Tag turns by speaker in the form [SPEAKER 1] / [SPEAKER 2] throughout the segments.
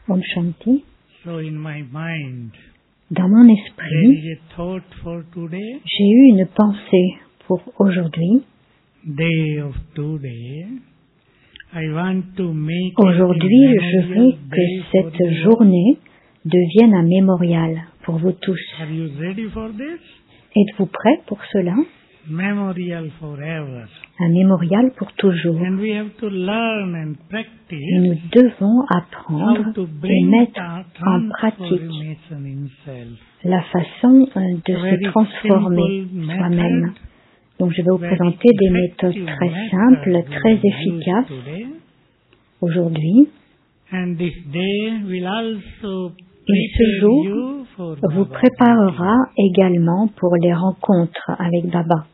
[SPEAKER 1] Om Shanti.
[SPEAKER 2] So in my mind,
[SPEAKER 1] Dans mon
[SPEAKER 2] there
[SPEAKER 1] esprit,
[SPEAKER 2] is a thought for today,
[SPEAKER 1] j'ai eu une pensée pour aujourd'hui.
[SPEAKER 2] day of today. I want to make
[SPEAKER 1] Aujourd'hui,
[SPEAKER 2] it a
[SPEAKER 1] je veux
[SPEAKER 2] memorial
[SPEAKER 1] que
[SPEAKER 2] day for
[SPEAKER 1] cette
[SPEAKER 2] you all.
[SPEAKER 1] journée devienne un mémorial pour vous tous.
[SPEAKER 2] Are you ready for this?
[SPEAKER 1] Êtes-vous prêts pour cela?
[SPEAKER 2] Memorial forever.
[SPEAKER 1] Un mémorial pour toujours.
[SPEAKER 2] And we have to learn and
[SPEAKER 1] Et
[SPEAKER 2] practice
[SPEAKER 1] nous devons
[SPEAKER 2] how
[SPEAKER 1] apprendre
[SPEAKER 2] to
[SPEAKER 1] et
[SPEAKER 2] bring
[SPEAKER 1] mettre
[SPEAKER 2] that
[SPEAKER 1] en pratique
[SPEAKER 2] transformation in self.
[SPEAKER 1] la façon de
[SPEAKER 2] Very
[SPEAKER 1] se transformer
[SPEAKER 2] simple
[SPEAKER 1] soi-même.
[SPEAKER 2] method,
[SPEAKER 1] Donc je vais vous
[SPEAKER 2] very
[SPEAKER 1] présenter des méthodes
[SPEAKER 2] effective
[SPEAKER 1] très
[SPEAKER 2] method
[SPEAKER 1] simples,
[SPEAKER 2] we
[SPEAKER 1] très
[SPEAKER 2] will use
[SPEAKER 1] efficaces
[SPEAKER 2] today.
[SPEAKER 1] aujourd'hui.
[SPEAKER 2] And this day will also
[SPEAKER 1] Et ce
[SPEAKER 2] prepare
[SPEAKER 1] jour
[SPEAKER 2] you for
[SPEAKER 1] vous
[SPEAKER 2] Baba
[SPEAKER 1] préparera également pour les rencontres avec Baba.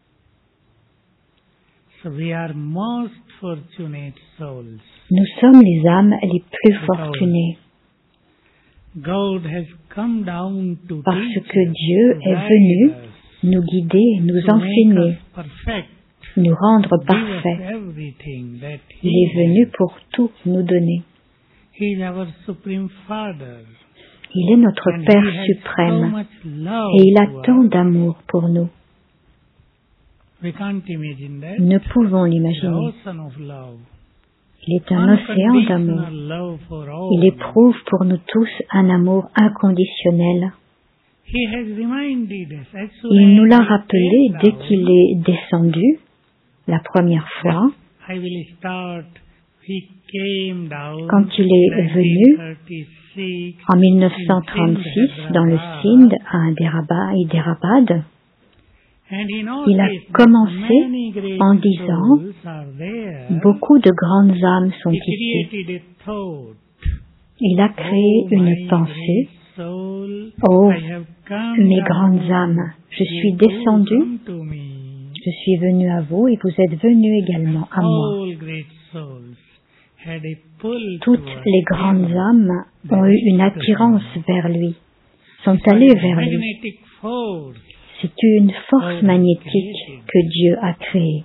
[SPEAKER 2] So we are most fortunate souls.
[SPEAKER 1] Nous sommes les âmes les plus fortunées
[SPEAKER 2] God has come down to
[SPEAKER 1] parce
[SPEAKER 2] teach
[SPEAKER 1] que
[SPEAKER 2] us,
[SPEAKER 1] Dieu
[SPEAKER 2] to
[SPEAKER 1] est
[SPEAKER 2] guide
[SPEAKER 1] venu
[SPEAKER 2] us,
[SPEAKER 1] nous guider, nous
[SPEAKER 2] to make
[SPEAKER 1] enseigner,
[SPEAKER 2] us perfect,
[SPEAKER 1] nous rendre
[SPEAKER 2] give us
[SPEAKER 1] parfaits.
[SPEAKER 2] everything that
[SPEAKER 1] Il
[SPEAKER 2] He
[SPEAKER 1] est venu pour tout nous donner.
[SPEAKER 2] He is our supreme Father.
[SPEAKER 1] Il est notre
[SPEAKER 2] And
[SPEAKER 1] Père
[SPEAKER 2] He has so
[SPEAKER 1] suprême
[SPEAKER 2] much love
[SPEAKER 1] et il a
[SPEAKER 2] to
[SPEAKER 1] tant
[SPEAKER 2] us.
[SPEAKER 1] d'amour pour nous.
[SPEAKER 2] We can't imagine that.
[SPEAKER 1] Nous ne pouvons
[SPEAKER 2] The
[SPEAKER 1] l'imaginer.
[SPEAKER 2] ocean of love.
[SPEAKER 1] Il est un océan d'amour.
[SPEAKER 2] Unconditional love for all.
[SPEAKER 1] Il éprouve pour nous tous un amour inconditionnel.
[SPEAKER 2] He has reminded us as soon
[SPEAKER 1] Il nous
[SPEAKER 2] as
[SPEAKER 1] l'a
[SPEAKER 2] he
[SPEAKER 1] rappelé
[SPEAKER 2] came
[SPEAKER 1] dès
[SPEAKER 2] down,
[SPEAKER 1] qu'il est descendu la première fois,
[SPEAKER 2] I will start. He came down
[SPEAKER 1] quand il est venu
[SPEAKER 2] 1936
[SPEAKER 1] en 1936 dans le Sindh à Hyderabad.
[SPEAKER 2] and he
[SPEAKER 1] Il a
[SPEAKER 2] noticed that
[SPEAKER 1] commencé
[SPEAKER 2] many great
[SPEAKER 1] en disant
[SPEAKER 2] souls are there.
[SPEAKER 1] beaucoup de grandes âmes sont
[SPEAKER 2] He
[SPEAKER 1] ici.
[SPEAKER 2] created a thought.
[SPEAKER 1] Il a créé
[SPEAKER 2] Oh,
[SPEAKER 1] une
[SPEAKER 2] my
[SPEAKER 1] pensée.
[SPEAKER 2] great soul,
[SPEAKER 1] Oh,
[SPEAKER 2] I have come
[SPEAKER 1] mes
[SPEAKER 2] down.
[SPEAKER 1] grandes âmes, je suis
[SPEAKER 2] You too
[SPEAKER 1] descendu,
[SPEAKER 2] come to me.
[SPEAKER 1] je suis venu à vous et vous êtes venus également à moi.
[SPEAKER 2] All great souls had a pull
[SPEAKER 1] Toutes
[SPEAKER 2] towards
[SPEAKER 1] les grandes
[SPEAKER 2] him.
[SPEAKER 1] âmes ont eu une attirance vers lui, sont allées vers lui.
[SPEAKER 2] Magnetic force.
[SPEAKER 1] C'est une force magnétique que Dieu a créée.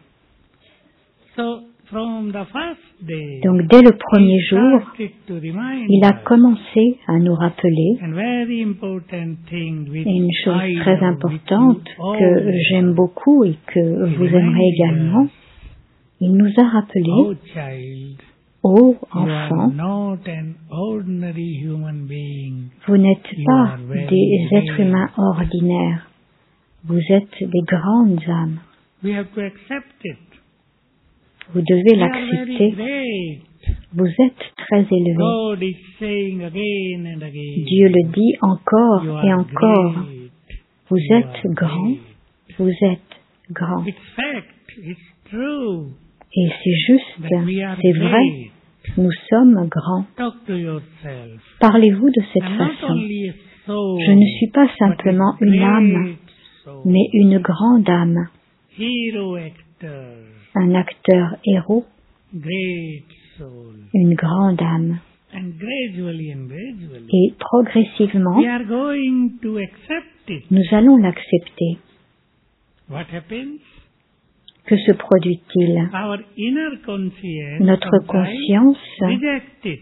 [SPEAKER 2] So, from the first day,
[SPEAKER 1] Donc dès le premier
[SPEAKER 2] he
[SPEAKER 1] jour,
[SPEAKER 2] started to remind
[SPEAKER 1] il a
[SPEAKER 2] us.
[SPEAKER 1] commencé à nous rappeler
[SPEAKER 2] And very important thing which
[SPEAKER 1] une chose
[SPEAKER 2] I
[SPEAKER 1] très
[SPEAKER 2] love, which
[SPEAKER 1] importante
[SPEAKER 2] you all
[SPEAKER 1] que j'aime beaucoup et que
[SPEAKER 2] He
[SPEAKER 1] vous aimerez
[SPEAKER 2] reminded
[SPEAKER 1] également.
[SPEAKER 2] us,
[SPEAKER 1] Il nous a rappelé,
[SPEAKER 2] oh child,
[SPEAKER 1] ô
[SPEAKER 2] you are
[SPEAKER 1] enfant,
[SPEAKER 2] not an ordinary human being.
[SPEAKER 1] vous n'êtes
[SPEAKER 2] You
[SPEAKER 1] pas
[SPEAKER 2] are very
[SPEAKER 1] des êtres
[SPEAKER 2] great.
[SPEAKER 1] humains ordinaires. Vous êtes des grandes âmes.
[SPEAKER 2] We have to accept it.
[SPEAKER 1] Vous devez
[SPEAKER 2] We are very
[SPEAKER 1] l'accepter.
[SPEAKER 2] great.
[SPEAKER 1] Vous êtes très élevé.
[SPEAKER 2] God is saying again and again.
[SPEAKER 1] Dieu le dit encore
[SPEAKER 2] You
[SPEAKER 1] et
[SPEAKER 2] are
[SPEAKER 1] encore.
[SPEAKER 2] great.
[SPEAKER 1] Vous
[SPEAKER 2] You
[SPEAKER 1] êtes
[SPEAKER 2] are
[SPEAKER 1] grand.
[SPEAKER 2] great.
[SPEAKER 1] Vous êtes grand.
[SPEAKER 2] It's fact. It's true.
[SPEAKER 1] Et c'est juste,
[SPEAKER 2] That we are
[SPEAKER 1] c'est vrai.
[SPEAKER 2] great.
[SPEAKER 1] Nous sommes grands.
[SPEAKER 2] Talk to yourself.
[SPEAKER 1] Parlez-vous de cette
[SPEAKER 2] I'm not
[SPEAKER 1] façon.
[SPEAKER 2] only a soul,
[SPEAKER 1] Je ne suis pas
[SPEAKER 2] but
[SPEAKER 1] simplement
[SPEAKER 2] a
[SPEAKER 1] une âme,
[SPEAKER 2] great soul.
[SPEAKER 1] mais une grande âme,
[SPEAKER 2] Hero actor.
[SPEAKER 1] un acteur héros,
[SPEAKER 2] Great soul.
[SPEAKER 1] une grande âme.
[SPEAKER 2] And gradually,
[SPEAKER 1] Et progressivement,
[SPEAKER 2] we are going to accept it.
[SPEAKER 1] nous allons l'accepter.
[SPEAKER 2] What happens?
[SPEAKER 1] Que se produit-il?
[SPEAKER 2] Our inner conscience
[SPEAKER 1] Notre
[SPEAKER 2] sometimes
[SPEAKER 1] conscience
[SPEAKER 2] reject it.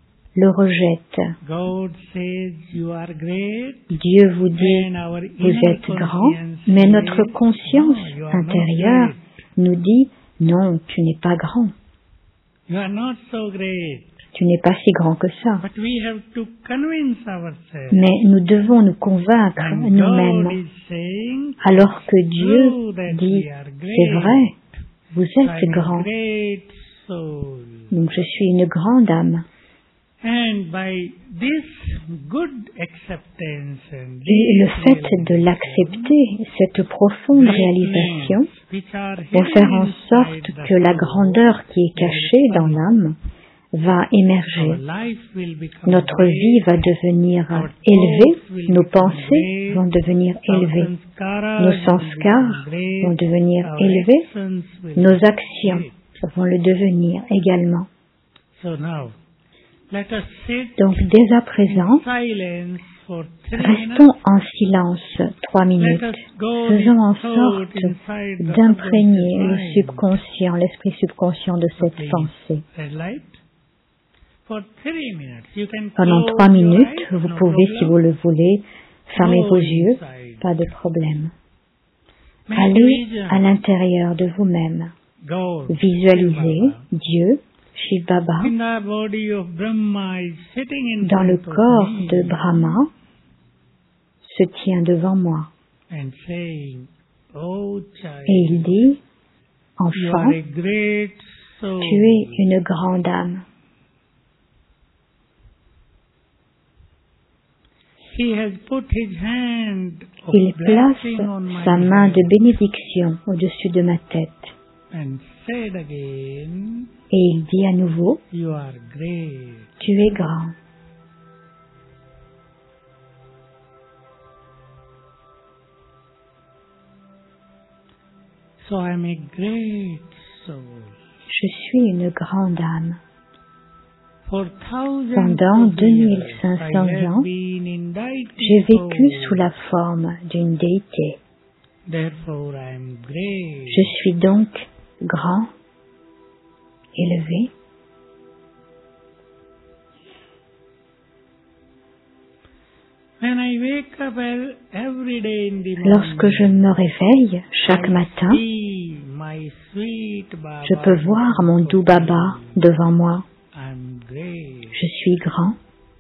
[SPEAKER 1] le rejette.
[SPEAKER 2] God says you are great.
[SPEAKER 1] Dieu vous dit,
[SPEAKER 2] And our
[SPEAKER 1] vous
[SPEAKER 2] inner
[SPEAKER 1] êtes grand,
[SPEAKER 2] conscience
[SPEAKER 1] mais
[SPEAKER 2] says,
[SPEAKER 1] notre conscience
[SPEAKER 2] no, you are not
[SPEAKER 1] intérieure
[SPEAKER 2] great.
[SPEAKER 1] nous dit, non, tu n'es pas grand,
[SPEAKER 2] You are not so great.
[SPEAKER 1] tu n'es pas si grand que ça.
[SPEAKER 2] But we have to convince ourselves.
[SPEAKER 1] Mais nous devons nous convaincre
[SPEAKER 2] And God
[SPEAKER 1] nous-mêmes,
[SPEAKER 2] is saying,
[SPEAKER 1] alors que Dieu
[SPEAKER 2] true that
[SPEAKER 1] dit,
[SPEAKER 2] we are
[SPEAKER 1] c'est
[SPEAKER 2] great.
[SPEAKER 1] vrai, vous
[SPEAKER 2] I
[SPEAKER 1] êtes
[SPEAKER 2] am a
[SPEAKER 1] grand,
[SPEAKER 2] great soul.
[SPEAKER 1] donc je suis une grande âme.
[SPEAKER 2] And by this good acceptance and
[SPEAKER 1] Et le
[SPEAKER 2] this
[SPEAKER 1] fait de
[SPEAKER 2] realization,
[SPEAKER 1] l'accepter, cette profonde réalisation,
[SPEAKER 2] which are
[SPEAKER 1] va faire en
[SPEAKER 2] hidden
[SPEAKER 1] sorte
[SPEAKER 2] inside the
[SPEAKER 1] que la
[SPEAKER 2] soul,
[SPEAKER 1] grandeur qui est cachée dans l'âme va
[SPEAKER 2] our
[SPEAKER 1] émerger.
[SPEAKER 2] life will become
[SPEAKER 1] Notre
[SPEAKER 2] great,
[SPEAKER 1] vie va devenir
[SPEAKER 2] our
[SPEAKER 1] élevée,
[SPEAKER 2] thoughts will
[SPEAKER 1] nos
[SPEAKER 2] become
[SPEAKER 1] pensées
[SPEAKER 2] great,
[SPEAKER 1] vont devenir
[SPEAKER 2] our
[SPEAKER 1] élevées,
[SPEAKER 2] sanskaras
[SPEAKER 1] nos
[SPEAKER 2] will
[SPEAKER 1] sanskars
[SPEAKER 2] become great,
[SPEAKER 1] vont devenir
[SPEAKER 2] our
[SPEAKER 1] élevés,
[SPEAKER 2] actions will
[SPEAKER 1] nos
[SPEAKER 2] become
[SPEAKER 1] actions
[SPEAKER 2] great.
[SPEAKER 1] vont le devenir également.
[SPEAKER 2] So now, let us sit
[SPEAKER 1] Donc dès à présent,
[SPEAKER 2] in silence for 3
[SPEAKER 1] restons
[SPEAKER 2] minutes.
[SPEAKER 1] en silence 3
[SPEAKER 2] Let
[SPEAKER 1] minutes.
[SPEAKER 2] us go
[SPEAKER 1] Faisons en
[SPEAKER 2] with thought
[SPEAKER 1] sorte
[SPEAKER 2] inside the
[SPEAKER 1] d'imprégner
[SPEAKER 2] subconscious
[SPEAKER 1] le
[SPEAKER 2] mind.
[SPEAKER 1] subconscient, l'esprit subconscient de cette
[SPEAKER 2] Please,
[SPEAKER 1] pensée.
[SPEAKER 2] red light. for 3 minutes. You can
[SPEAKER 1] Pendant
[SPEAKER 2] close
[SPEAKER 1] 3
[SPEAKER 2] your
[SPEAKER 1] minutes,
[SPEAKER 2] eyes,
[SPEAKER 1] vous
[SPEAKER 2] no
[SPEAKER 1] pouvez, si
[SPEAKER 2] problem.
[SPEAKER 1] vous le voulez, fermer
[SPEAKER 2] Go
[SPEAKER 1] vos yeux,
[SPEAKER 2] inside.
[SPEAKER 1] pas de problème.
[SPEAKER 2] Make
[SPEAKER 1] Allez
[SPEAKER 2] vision.
[SPEAKER 1] à l'intérieur de vous-même.
[SPEAKER 2] God,
[SPEAKER 1] Visualisez
[SPEAKER 2] Shiv Baba.
[SPEAKER 1] Dieu, Shiv Baba,
[SPEAKER 2] In the body of Brahma is sitting in
[SPEAKER 1] dans le
[SPEAKER 2] front of
[SPEAKER 1] corps
[SPEAKER 2] me
[SPEAKER 1] de Brahma, se tient devant moi.
[SPEAKER 2] and saying, "Oh child,
[SPEAKER 1] Et il dit,
[SPEAKER 2] you
[SPEAKER 1] enfant,
[SPEAKER 2] are a great soul."
[SPEAKER 1] tu es une grande âme.
[SPEAKER 2] He has put his hand of
[SPEAKER 1] Il place
[SPEAKER 2] blessing on my
[SPEAKER 1] sa main
[SPEAKER 2] head
[SPEAKER 1] de bénédiction au-dessus de ma tête.
[SPEAKER 2] and said again,
[SPEAKER 1] Et il dit à nouveau,
[SPEAKER 2] "You are great."
[SPEAKER 1] tu es grand.
[SPEAKER 2] So I am a great soul.
[SPEAKER 1] Je suis une grande âme.
[SPEAKER 2] For thousands
[SPEAKER 1] Pendant
[SPEAKER 2] of years,
[SPEAKER 1] 2500
[SPEAKER 2] I have
[SPEAKER 1] ans,
[SPEAKER 2] been in deity
[SPEAKER 1] j'ai vécu
[SPEAKER 2] form.
[SPEAKER 1] sous la forme d'une déité.
[SPEAKER 2] Therefore I am great.
[SPEAKER 1] Je suis donc grand, élevé.
[SPEAKER 2] When I wake up every day in the
[SPEAKER 1] Lorsque je
[SPEAKER 2] morning,
[SPEAKER 1] me réveille chaque matin,
[SPEAKER 2] see my sweet Baba
[SPEAKER 1] je peux voir mon doux Baba devant moi.
[SPEAKER 2] I'm great.
[SPEAKER 1] Je suis grand.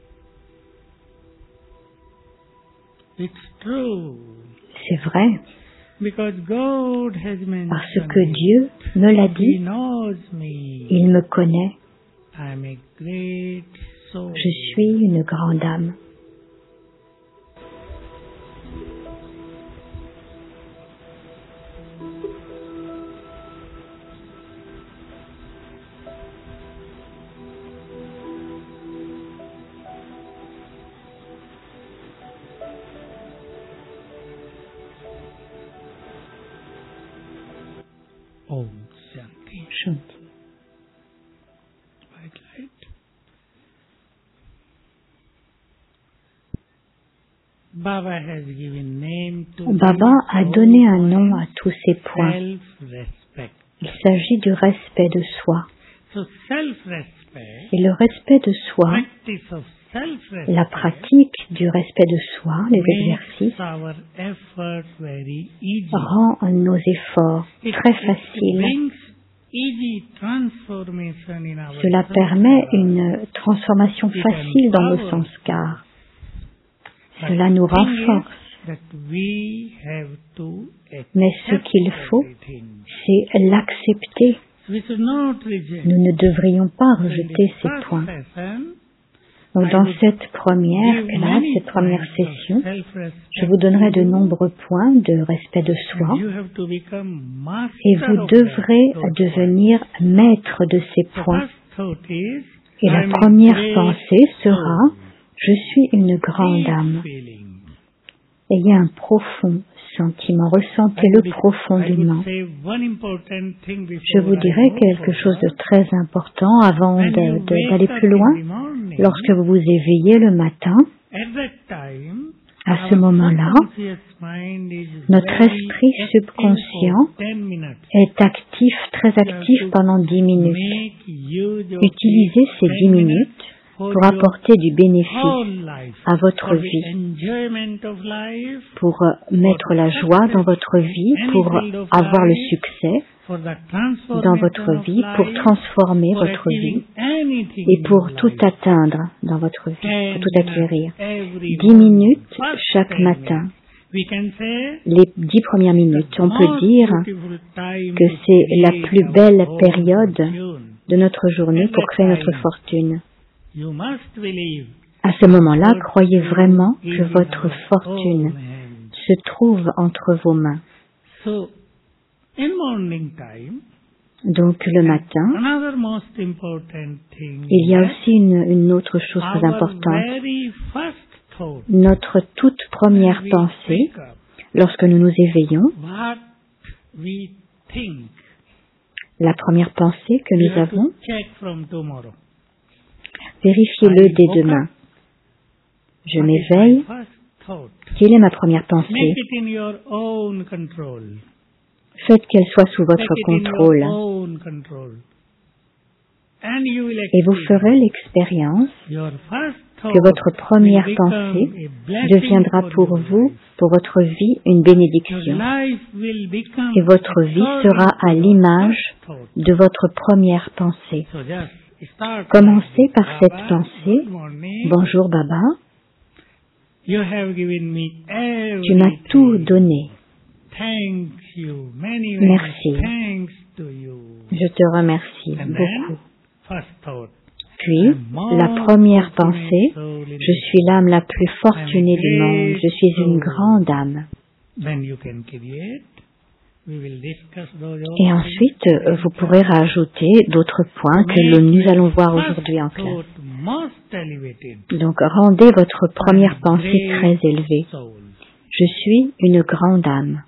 [SPEAKER 2] It's true.
[SPEAKER 1] C'est vrai,
[SPEAKER 2] Because God has mentioned
[SPEAKER 1] parce que
[SPEAKER 2] it.
[SPEAKER 1] Dieu me l'a
[SPEAKER 2] He
[SPEAKER 1] dit.
[SPEAKER 2] knows me.
[SPEAKER 1] Il me connaît.
[SPEAKER 2] I'm a great soul.
[SPEAKER 1] Je suis une grande âme.
[SPEAKER 2] Om Shanti.
[SPEAKER 1] Shanti.
[SPEAKER 2] White light. Baba has given name to
[SPEAKER 1] Baba a donné un nom à tous ces points.
[SPEAKER 2] self-respect.
[SPEAKER 1] Il s'agit du respect de soi.
[SPEAKER 2] So self-respect,
[SPEAKER 1] Et le respect de soi,
[SPEAKER 2] practice of self-respect,
[SPEAKER 1] la pratique du respect de soi, les
[SPEAKER 2] makes
[SPEAKER 1] exercices,
[SPEAKER 2] our effort very easy.
[SPEAKER 1] rend nos efforts très
[SPEAKER 2] It
[SPEAKER 1] faciles.
[SPEAKER 2] brings easy transformation in our
[SPEAKER 1] Cela
[SPEAKER 2] samskara.
[SPEAKER 1] permet une transformation facile dans nos sanskars.
[SPEAKER 2] But
[SPEAKER 1] Cela nous
[SPEAKER 2] the thing
[SPEAKER 1] renforce.
[SPEAKER 2] is that we have to
[SPEAKER 1] Mais ce
[SPEAKER 2] accept
[SPEAKER 1] qu'il faut,
[SPEAKER 2] everything.
[SPEAKER 1] c'est l'accepter.
[SPEAKER 2] We should not reject.
[SPEAKER 1] Nous ne devrions pas
[SPEAKER 2] In
[SPEAKER 1] rejeter
[SPEAKER 2] the
[SPEAKER 1] ces
[SPEAKER 2] first
[SPEAKER 1] points.
[SPEAKER 2] session,
[SPEAKER 1] Donc, dans cette première
[SPEAKER 2] give
[SPEAKER 1] classe,
[SPEAKER 2] many
[SPEAKER 1] cette première
[SPEAKER 2] points of
[SPEAKER 1] session,
[SPEAKER 2] self-respect
[SPEAKER 1] je vous donnerai de
[SPEAKER 2] to you,
[SPEAKER 1] nombreux points de respect de soi
[SPEAKER 2] and you have to become master
[SPEAKER 1] et vous
[SPEAKER 2] of
[SPEAKER 1] devrez
[SPEAKER 2] those
[SPEAKER 1] devenir maître de ces
[SPEAKER 2] points. The
[SPEAKER 1] points.
[SPEAKER 2] first thought is,
[SPEAKER 1] Et
[SPEAKER 2] I
[SPEAKER 1] la
[SPEAKER 2] am a
[SPEAKER 1] première
[SPEAKER 2] great
[SPEAKER 1] pensée sera
[SPEAKER 2] soul.
[SPEAKER 1] « Je suis une grande
[SPEAKER 2] Deep
[SPEAKER 1] âme
[SPEAKER 2] feeling. ».
[SPEAKER 1] Ayez un profond sentiment, ressentez-le profondément. Je vous dirai quelque chose de très important avant d'aller plus loin. Lorsque vous vous éveillez le matin, à ce moment-là, notre esprit subconscient est actif, très actif pendant 10 minutes. Utilisez ces 10 minutes pour apporter du bénéfice à votre vie, pour mettre la joie dans votre vie, pour avoir le succès dans votre vie, pour transformer votre vie et pour tout atteindre dans votre vie, pour tout acquérir. 10 minutes chaque matin. Les 10 premières minutes, on peut dire que c'est la plus belle période de notre journée pour créer notre fortune. À ce moment-là, croyez vraiment que votre fortune se trouve entre vos mains. Donc le matin, il y a aussi une autre chose très importante. Notre toute première pensée, lorsque nous nous éveillons, la première pensée que nous avons, vérifiez-le dès demain. Je m'éveille. Quelle est ma première pensée? Faites qu'elle soit sous votre contrôle. Et vous ferez l'expérience que votre première pensée deviendra pour vous, pour votre vie, une bénédiction. Et votre vie sera à l'image de votre première pensée. Commencez par cette pensée. Bonjour Baba. Tu m'as tout donné. Merci. Je te remercie beaucoup. Puis, la première pensée, je suis l'âme la plus fortunée du monde, je suis une grande âme. Et ensuite, vous pourrez rajouter d'autres points que nous allons voir aujourd'hui en classe. Donc, rendez votre première pensée très élevée. Je suis une grande âme.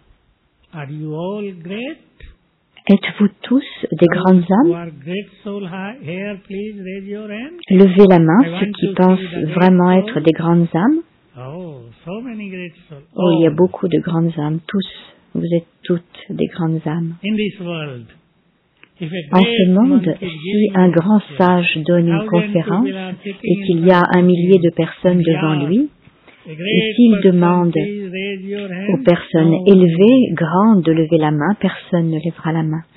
[SPEAKER 1] Êtes-vous tous des grandes âmes? Levez la main, ceux qui pensent vraiment être des grandes âmes. Oh, il y a beaucoup de grandes âmes, tous. Vous êtes toutes des grandes âmes. En ce monde, si un grand sage donne une conférence et qu'il y a 1 millier de personnes devant lui, et s'il demande aux personnes élevées, grandes, de lever la main, personne ne lèvera la main.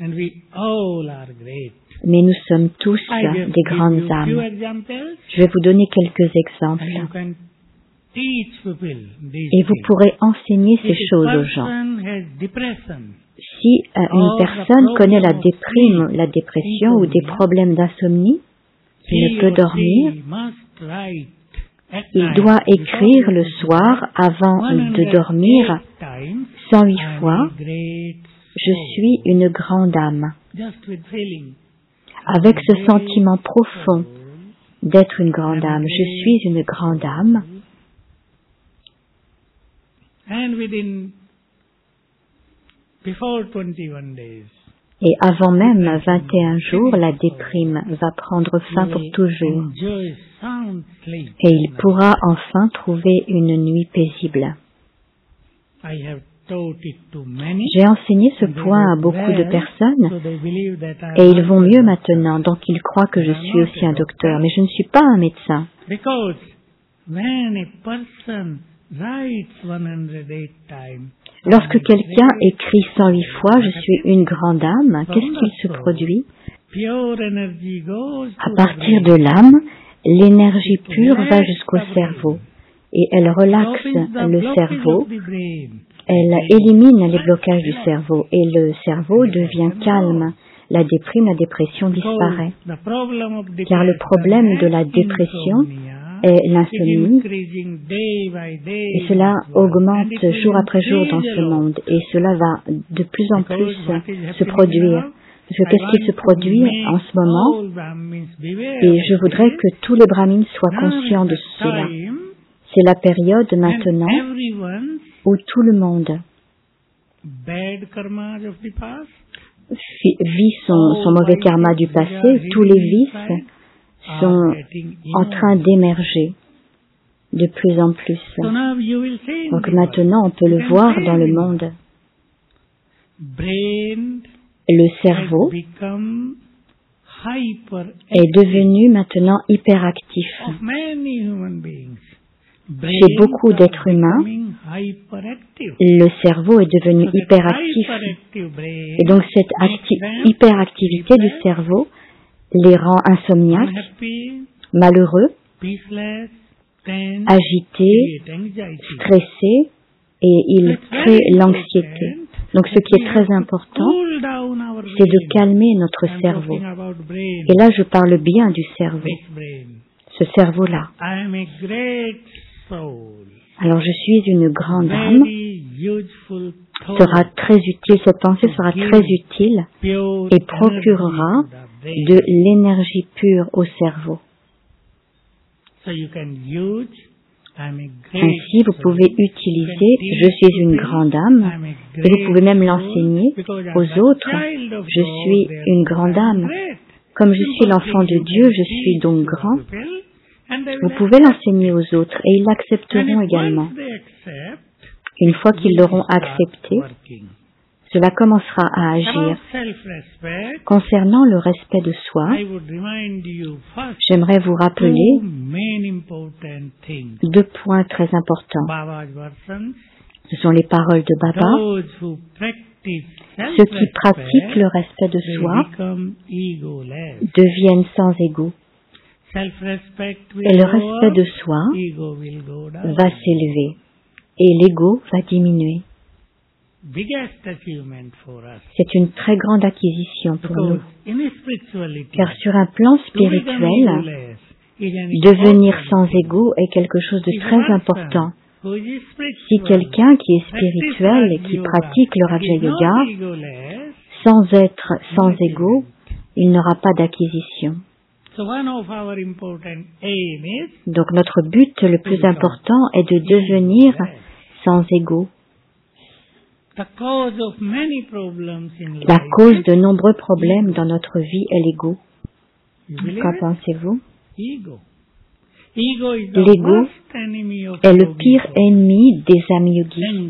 [SPEAKER 1] Mais nous sommes tous des grandes âmes. Je vais vous donner quelques exemples. Et vous pourrez enseigner ces choses aux gens. Si une personne connaît la dépression ou des problèmes d'insomnie, il ne peut dormir, il doit écrire le soir avant de dormir 108 fois « Je suis une grande âme ». Avec ce sentiment profond d'être une grande âme, je suis une grande âme. Et avant même 21 jours, la déprime va prendre fin pour toujours. Et il pourra enfin trouver une nuit paisible. J'ai enseigné ce point à beaucoup de personnes et ils vont mieux maintenant, donc ils croient que je suis aussi un docteur, mais je ne suis pas un médecin. Lorsque quelqu'un écrit 108 fois « Je suis une grande âme », qu'est-ce qu'il se produit? À partir de l'âme, l'énergie pure va jusqu'au cerveau et elle relaxe le cerveau, elle élimine les blocages du cerveau et le cerveau devient calme. La dépression disparaît. Car le problème de la dépression est l'insomnie et cela augmente jour après jour dans ce monde et cela va de plus en plus se produire. Parce que qu'est-ce qui se produit en ce moment? Et je voudrais que tous les brahmins soient conscients de cela. C'est la période maintenant où tout le monde vit son mauvais karma du passé, tous les vices sont en train d'émerger de plus en plus. Donc maintenant, on peut le voir dans le monde. Le cerveau est devenu maintenant hyperactif. Chez beaucoup d'êtres humains, le cerveau est devenu hyperactif. Et donc cette hyperactivité du cerveau les rend insomniaques, malheureux, agités, stressés, et ils créent l'anxiété. Donc ce qui est très important, c'est de calmer notre cerveau. Et là, je parle bien du cerveau. Ce cerveau-là. Alors je suis une grande âme, sera très utile, cette pensée sera très utile et procurera de l'énergie pure au cerveau. Ainsi, vous pouvez utiliser « Je suis une grande âme » et vous pouvez même l'enseigner aux autres « Je suis une grande âme ». Comme je suis l'enfant de Dieu, je suis donc grand. Vous pouvez l'enseigner aux autres et ils l'accepteront également. Une fois qu'ils l'auront accepté, cela commencera à agir. Concernant le respect de soi, j'aimerais vous rappeler 2 points très importants. Ce sont les paroles de Baba. Ceux qui pratiquent le respect de soi deviennent sans ego. Et le respect de soi va s'élever et l'ego va diminuer. C'est une très grande acquisition pour nous, car sur un plan spirituel, devenir sans ego est quelque chose de très important. Si quelqu'un qui est spirituel et qui pratique le Raja Yoga, sans être sans ego, il n'aura pas d'acquisition. Donc notre but le plus important est de devenir sans ego. La cause de nombreux problèmes dans notre vie est l'ego. Qu'en pensez-vous? L'ego est le pire ennemi des âmes yogis.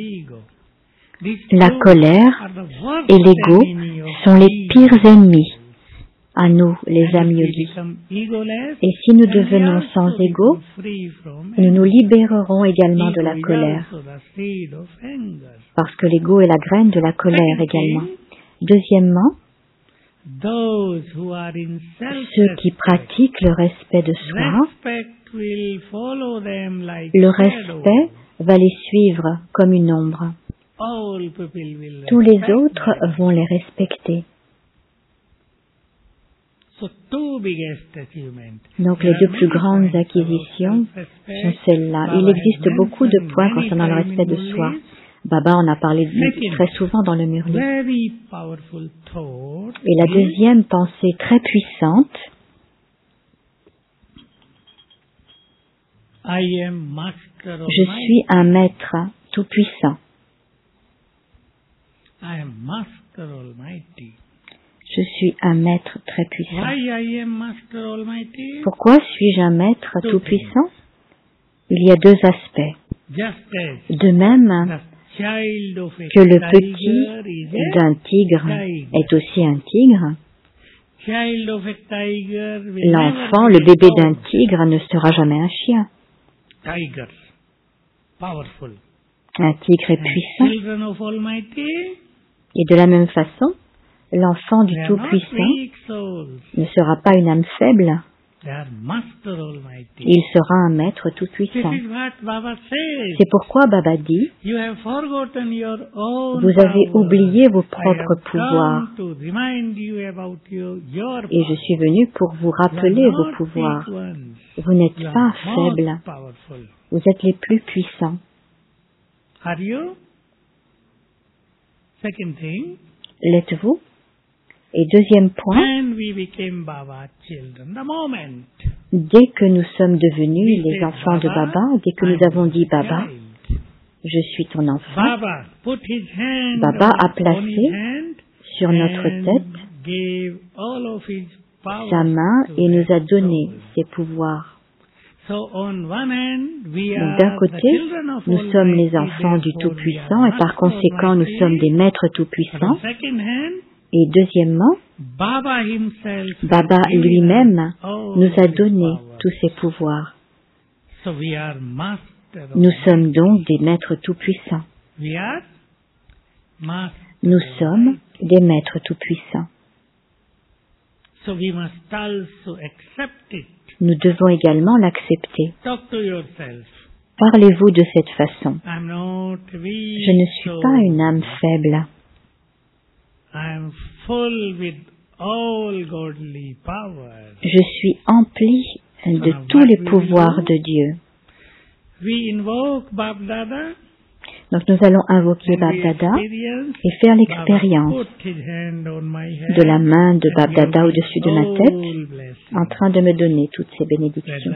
[SPEAKER 1] La colère et l'ego sont les pires ennemis à nous, les âmes yogis. Et si nous devenons sans ego, nous nous libérerons également de la colère, parce que l'ego est la graine de la colère également. Deuxièmement, ceux qui pratiquent le respect de soi, le respect va les suivre comme une ombre. Tous les autres vont les respecter. Donc les 2 plus grandes acquisitions sont celles-là. Il existe beaucoup de points concernant le respect de soi. Baba en a parlé très souvent dans le Murli. Et la deuxième pensée très puissante, je suis un maître tout-puissant. Je suis un maître très puissant. Pourquoi suis-je un maître tout-puissant? Il y a 2 aspects. De même que le petit d'un tigre est aussi un tigre, l'enfant, le bébé d'un tigre ne sera jamais un chien. Un tigre est puissant. Et de la même façon, l'enfant du Tout-Puissant ne sera pas une âme faible. Il sera un maître tout-puissant. C'est pourquoi Baba dit, vous avez oublié vos propres pouvoirs. Et je suis venu pour vous rappeler vos pouvoirs. Vous n'êtes pas faibles. Vous êtes les plus puissants. L'êtes-vous? Et deuxième point, dès que nous sommes devenus les enfants de Baba, dès que nous avons dit Baba, je suis ton enfant, Baba a placé sur notre tête sa main et nous a donné ses pouvoirs. Donc d'un côté, nous sommes les enfants du Tout-Puissant et par conséquent nous sommes des maîtres tout-puissants. Et deuxièmement, Baba lui-même nous a donné tous ses pouvoirs. Nous sommes donc des maîtres tout-puissants. Nous sommes des maîtres tout-puissants. Nous devons également l'accepter. Parlez-vous de cette façon. Je ne suis pas une âme faible. Je suis empli de tous les pouvoirs de Dieu. Donc nous allons invoquer Bab Dada et faire l'expérience de la main de Bab Dada au-dessus de ma tête, en train de me donner toutes ces bénédictions.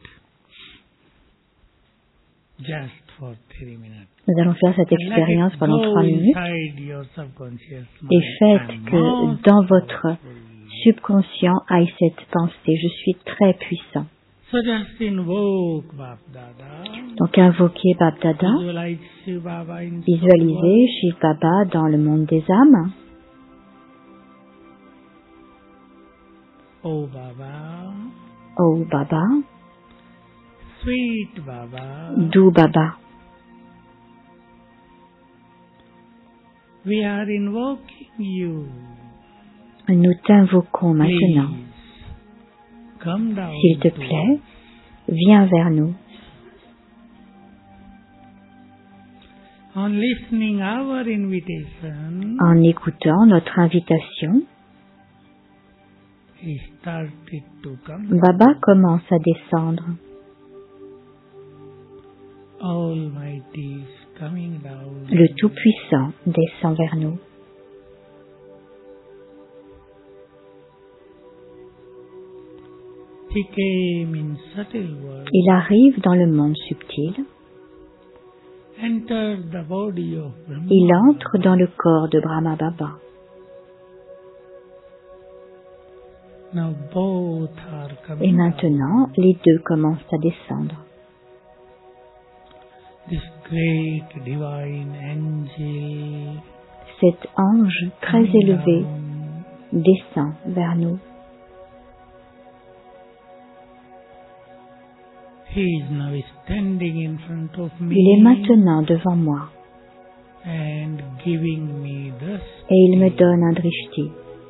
[SPEAKER 1] Nous allons faire cette expérience pendant 3 minutes et faites que dans votre subconscient aille cette pensée, je suis très puissant. Donc invoquez Bap Dada, visualisez Shiv Baba dans le monde des âmes.
[SPEAKER 2] Oh Baba,
[SPEAKER 1] Oh Baba,
[SPEAKER 2] sweet Baba,
[SPEAKER 1] doux Baba.
[SPEAKER 2] We are invoking you.
[SPEAKER 1] Nous t'invoquons maintenant.
[SPEAKER 2] Come down.
[SPEAKER 1] S'il te plaît, viens vers nous.
[SPEAKER 2] On listening our invitation,
[SPEAKER 1] En écoutant notre invitation,
[SPEAKER 2] he started to come.
[SPEAKER 1] Baba commence à descendre.
[SPEAKER 2] Almighty is coming down.
[SPEAKER 1] Le Tout-Puissant descend vers nous.
[SPEAKER 2] He came in subtle world.
[SPEAKER 1] Il arrive dans le monde subtil.
[SPEAKER 2] Enter the body of Brahma.
[SPEAKER 1] Il entre dans le corps de Brahma Baba.
[SPEAKER 2] Now both are coming.
[SPEAKER 1] Et maintenant, les deux commencent à descendre.
[SPEAKER 2] This great divine angel.
[SPEAKER 1] Cet ange très
[SPEAKER 2] coming
[SPEAKER 1] élevé
[SPEAKER 2] down.
[SPEAKER 1] descend vers nous.
[SPEAKER 2] He is now standing in front of me.
[SPEAKER 1] Il est maintenant devant moi
[SPEAKER 2] and giving me this.
[SPEAKER 1] et il me donne un drishti.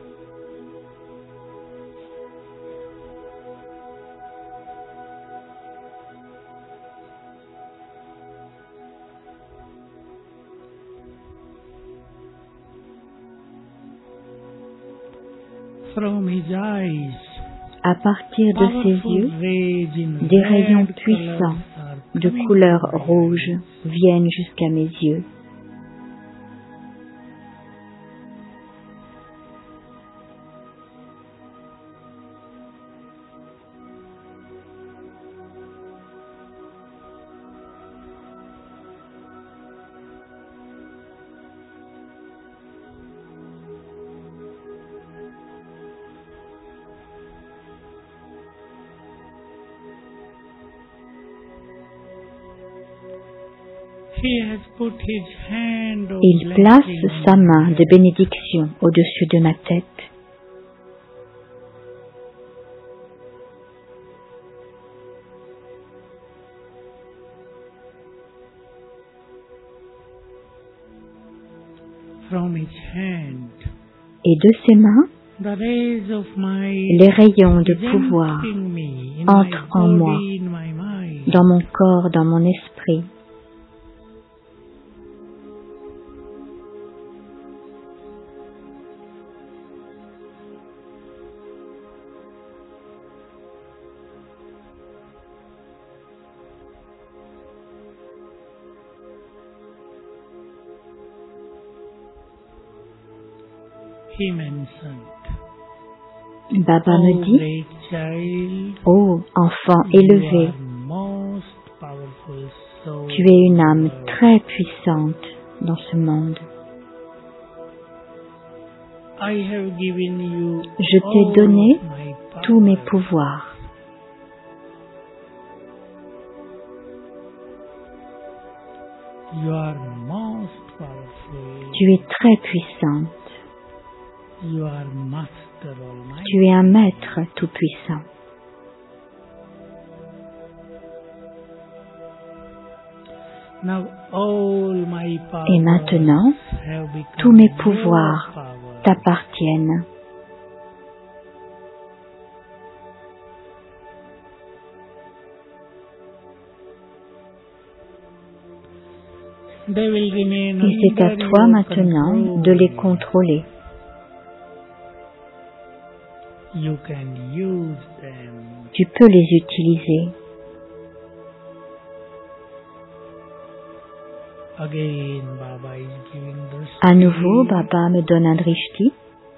[SPEAKER 2] From his eyes,
[SPEAKER 1] À partir de ses
[SPEAKER 2] powerful
[SPEAKER 1] yeux,
[SPEAKER 2] rays in
[SPEAKER 1] des rayons
[SPEAKER 2] red
[SPEAKER 1] puissants
[SPEAKER 2] colors are
[SPEAKER 1] de
[SPEAKER 2] coming
[SPEAKER 1] couleur
[SPEAKER 2] from my
[SPEAKER 1] rouge
[SPEAKER 2] eyes.
[SPEAKER 1] viennent jusqu'à mes yeux.
[SPEAKER 2] He has put his hand of
[SPEAKER 1] Il place
[SPEAKER 2] blessing
[SPEAKER 1] sa
[SPEAKER 2] on
[SPEAKER 1] main
[SPEAKER 2] my
[SPEAKER 1] de
[SPEAKER 2] head.
[SPEAKER 1] bénédiction au-dessus de ma tête.
[SPEAKER 2] From his hand,
[SPEAKER 1] Et de ses mains,
[SPEAKER 2] the rays of my
[SPEAKER 1] les rayons de pouvoir
[SPEAKER 2] entering me in
[SPEAKER 1] entrent
[SPEAKER 2] my
[SPEAKER 1] en
[SPEAKER 2] body,
[SPEAKER 1] moi,
[SPEAKER 2] in my mind.
[SPEAKER 1] dans mon corps, dans mon esprit.
[SPEAKER 2] He mentioned,
[SPEAKER 1] Baba me
[SPEAKER 2] "Oh
[SPEAKER 1] dit,
[SPEAKER 2] great child,
[SPEAKER 1] ô enfant
[SPEAKER 2] you
[SPEAKER 1] élevé,
[SPEAKER 2] are most powerful soul
[SPEAKER 1] tu es une âme
[SPEAKER 2] in the world.
[SPEAKER 1] très puissante dans ce monde.
[SPEAKER 2] I have given you
[SPEAKER 1] Je
[SPEAKER 2] all
[SPEAKER 1] t'ai donné
[SPEAKER 2] my
[SPEAKER 1] tous mes
[SPEAKER 2] power.
[SPEAKER 1] pouvoirs.
[SPEAKER 2] You are most powerful.
[SPEAKER 1] Tu es très puissante.
[SPEAKER 2] You are Master Almighty.
[SPEAKER 1] Tu es un maître tout-puissant.
[SPEAKER 2] Now all my
[SPEAKER 1] Et
[SPEAKER 2] powers
[SPEAKER 1] maintenant,
[SPEAKER 2] have become
[SPEAKER 1] tous mes
[SPEAKER 2] your
[SPEAKER 1] pouvoirs
[SPEAKER 2] power.
[SPEAKER 1] t'appartiennent.
[SPEAKER 2] They will remain
[SPEAKER 1] Et c'est à
[SPEAKER 2] under
[SPEAKER 1] toi
[SPEAKER 2] your
[SPEAKER 1] maintenant
[SPEAKER 2] control.
[SPEAKER 1] de les contrôler.
[SPEAKER 2] You can use them.
[SPEAKER 1] Tu peux les utiliser.
[SPEAKER 2] Again, Baba is giving this.
[SPEAKER 1] À nouveau, Baba me donne un drishti.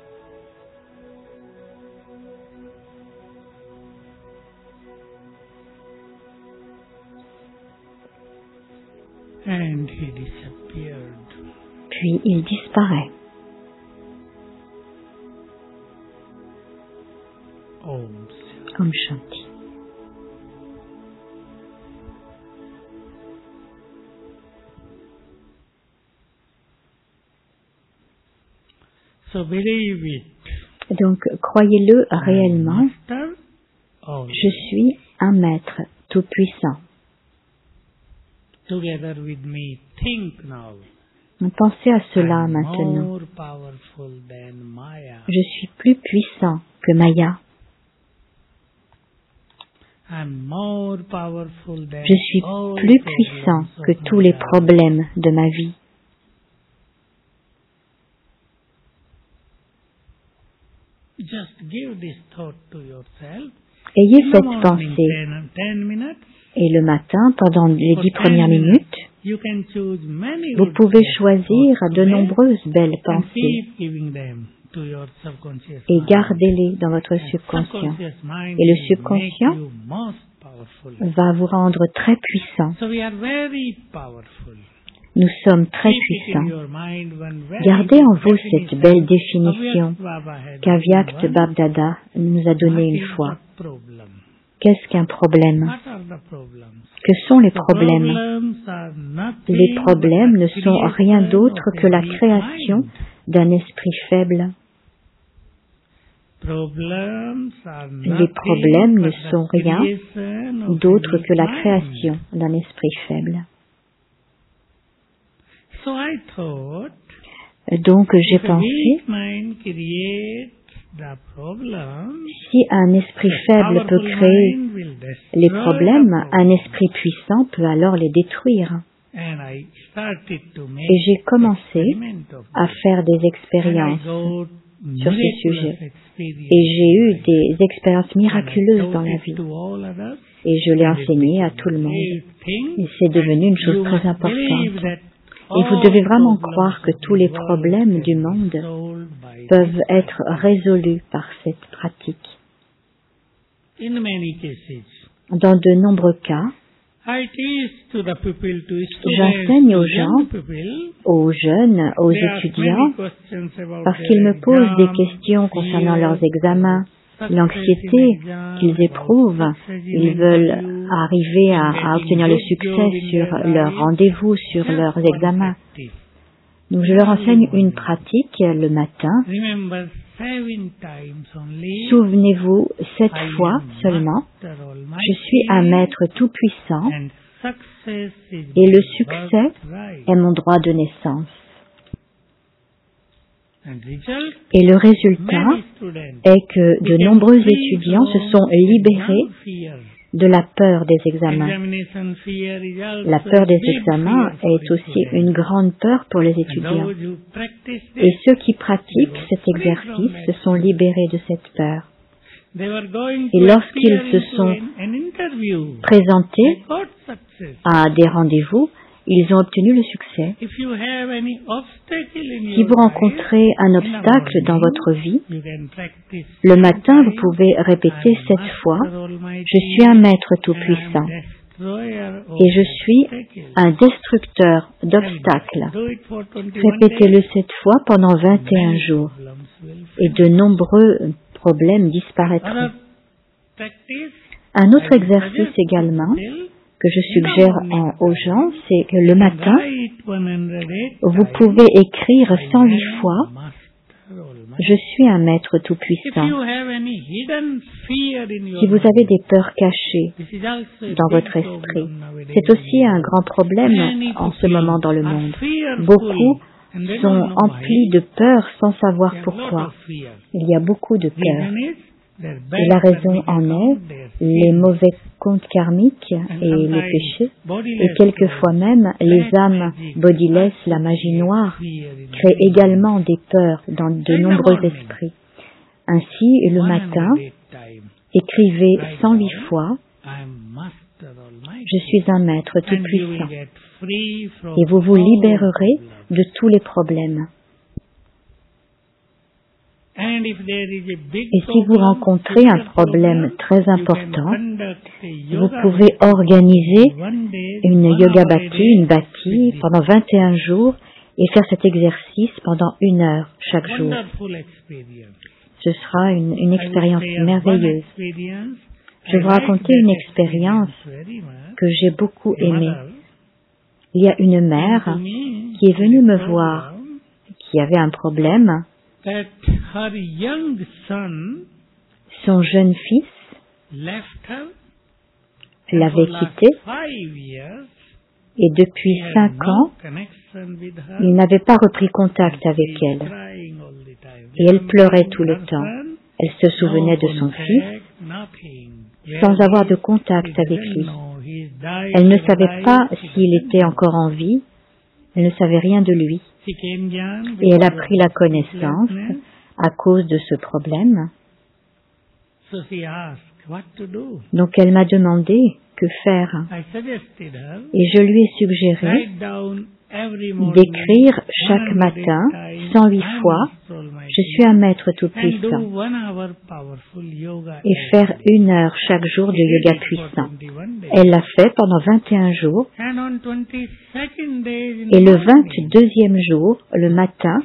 [SPEAKER 2] And he disappeared.
[SPEAKER 1] Puis il disparaît.
[SPEAKER 2] Om.
[SPEAKER 1] Om Shanti. Donc, croyez-le réellement, je suis un maître tout-puissant. Pensez à cela maintenant. Je suis plus puissant que Maya. Je suis plus puissant que tous les problèmes de ma vie. Ayez cette pensée. Et le matin, pendant les 10 premières minutes, vous pouvez choisir de nombreuses belles pensées et gardez-les dans votre subconscient. Et le subconscient va vous rendre très puissant. Nous sommes très puissants. Gardez en vous cette belle définition qu'Avyakt Bab-Dada nous a donnée une fois. Qu'est-ce qu'un problème? Que sont les problèmes? Les problèmes ne sont rien d'autre que la création d'un esprit faible. Les problèmes ne sont rien d'autre que la création d'un esprit faible. Donc j'ai pensé, si un esprit faible peut créer les problèmes, un esprit puissant peut alors les détruire. Et j'ai commencé à faire des expériences sur ces sujets. Et j'ai eu des expériences miraculeuses dans la vie. Et je l'ai enseigné à tout le monde. Et c'est devenu une chose très importante. Et vous devez vraiment croire que tous les problèmes du monde peuvent être résolus par cette pratique. Dans de nombreux cas, j'enseigne aux jeunes, aux étudiants, parce qu'ils me posent des questions concernant leurs examens, l'anxiété qu'ils éprouvent. Ils veulent arriver à obtenir le succès sur leurs rendez-vous, sur leurs examens. Donc je leur enseigne une pratique le matin. Souvenez-vous 7 fois seulement, je suis un maître tout-puissant et le succès est mon droit de naissance. Et le résultat est que de nombreux étudiants se sont libérés de la peur des examens. La peur des examens est aussi une grande peur pour les étudiants. Et ceux qui pratiquent cet exercice se sont libérés de cette peur. Et lorsqu'ils se sont présentés à des rendez-vous, ils ont obtenu le succès. Si vous rencontrez un obstacle dans votre vie, le matin, vous pouvez répéter 7 fois, « Je suis un maître tout-puissant et je suis un destructeur d'obstacles. » Répétez-le 7 fois pendant 21 jours et de nombreux problèmes disparaîtront. Un autre exercice également que je suggère aux gens, c'est que le matin, vous pouvez écrire 108 fois « Je suis un maître tout-puissant ». Si vous avez des peurs cachées dans votre esprit, c'est aussi un grand problème en ce moment dans le monde. Beaucoup sont emplis de peur sans savoir pourquoi. Il y a beaucoup de peur. Et la raison en est les mauvais comptes karmiques et les péchés, et quelquefois même les âmes bodiless, la magie noire, créent également des peurs dans de nombreux esprits. Ainsi, le matin, écrivez 108 fois « Je suis un maître tout-puissant » et vous vous libérerez de tous les problèmes. Et si vous rencontrez un problème très important, vous pouvez organiser une yoga bhakti, une bhakti, pendant 21 jours et faire cet exercice pendant 1 heure chaque jour. Ce sera une expérience merveilleuse. Je vais vous raconter une expérience que j'ai beaucoup aimée. Il y a une mère qui est venue me voir, qui avait un problème
[SPEAKER 2] that her young son
[SPEAKER 1] son jeune fils
[SPEAKER 2] left her
[SPEAKER 1] l'avait quittée,
[SPEAKER 2] 5 years.
[SPEAKER 1] et depuis 5 ans, il n'avait pas repris contact avec elle. Et elle pleurait tout le temps. Elle se souvenait de son fils, sans avoir de contact avec lui. Elle ne savait pas s'il était encore en vie, elle ne savait rien de lui. Et elle a pris la connaissance à cause de ce problème. Donc elle m'a demandé que faire. Et je lui ai suggéré d'écrire chaque matin 108 fois « Je suis un maître tout-puissant » et faire 1 heure chaque jour de yoga puissant. Elle l'a fait pendant 21 jours et le 22e jour, le matin,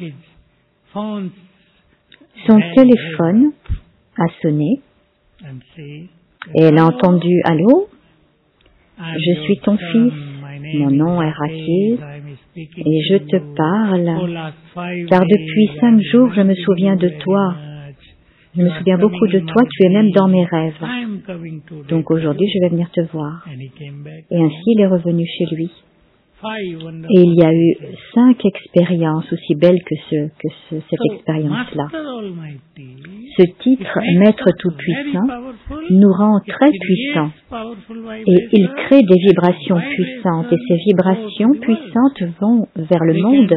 [SPEAKER 1] son téléphone a sonné et elle a entendu « Allô ? Je suis ton fils, mon nom est Rakesh et je te parle car depuis 5 jours je me souviens de toi. Je me souviens beaucoup de toi, tu es même dans mes rêves. Donc aujourd'hui je vais venir te voir. » Et ainsi il est revenu chez lui. Et il y a eu 5 expériences aussi belles que cette expérience-là. Ce titre, Maître Tout-Puissant, nous rend très puissants. Et il crée des vibrations puissantes. Et ces vibrations puissantes vont vers le monde.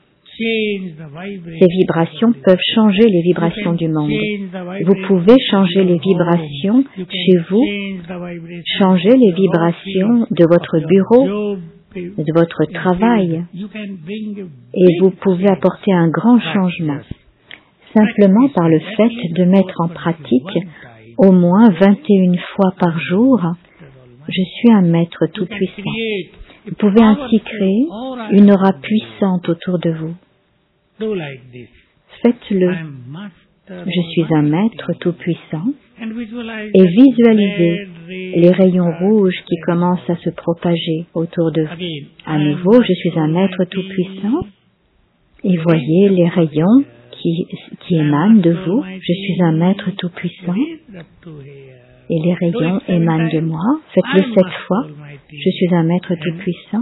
[SPEAKER 1] Ces vibrations peuvent changer les vibrations du monde. Vous pouvez changer les vibrations chez vous, changer les vibrations de votre bureau, de votre travail, et vous pouvez apporter un grand changement simplement par le fait de mettre en pratique au moins 21 fois par jour « Je suis un maître tout-puissant ». Vous pouvez ainsi créer une aura puissante autour de vous. Faites-le. Je suis un maître tout-puissant et visualisez les rayons rouges qui commencent à se propager autour de vous. À nouveau, je suis un maître tout-puissant et voyez les rayons qui émanent de vous. Je suis un maître tout-puissant et les rayons émanent de moi. Faites-le 7 fois. Je suis un maître tout-puissant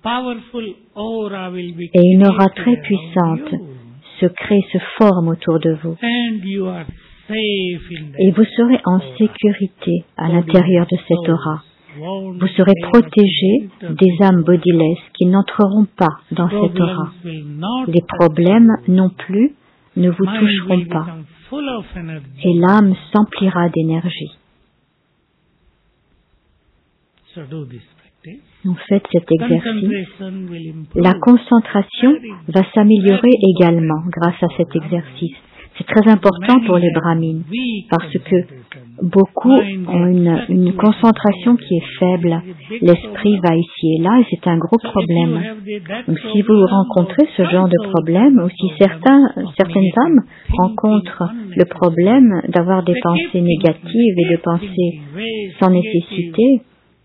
[SPEAKER 1] et une aura très puissante se crée, se forme autour de vous. Et vous serez en sécurité à l'intérieur de cette aura. Vous serez protégé des âmes bodiless qui n'entreront pas dans cette aura. Les problèmes non plus ne vous toucheront pas. Et l'âme s'emplira d'énergie. Donc faites cet exercice. La concentration va s'améliorer également grâce à cet exercice. C'est très important pour les brahmines parce que beaucoup ont une concentration qui est faible. L'esprit va ici et là et c'est un gros problème. Donc si vous rencontrez ce genre de problème ou si certaines âmes rencontrent le problème d'avoir des pensées négatives et de penser sans nécessité,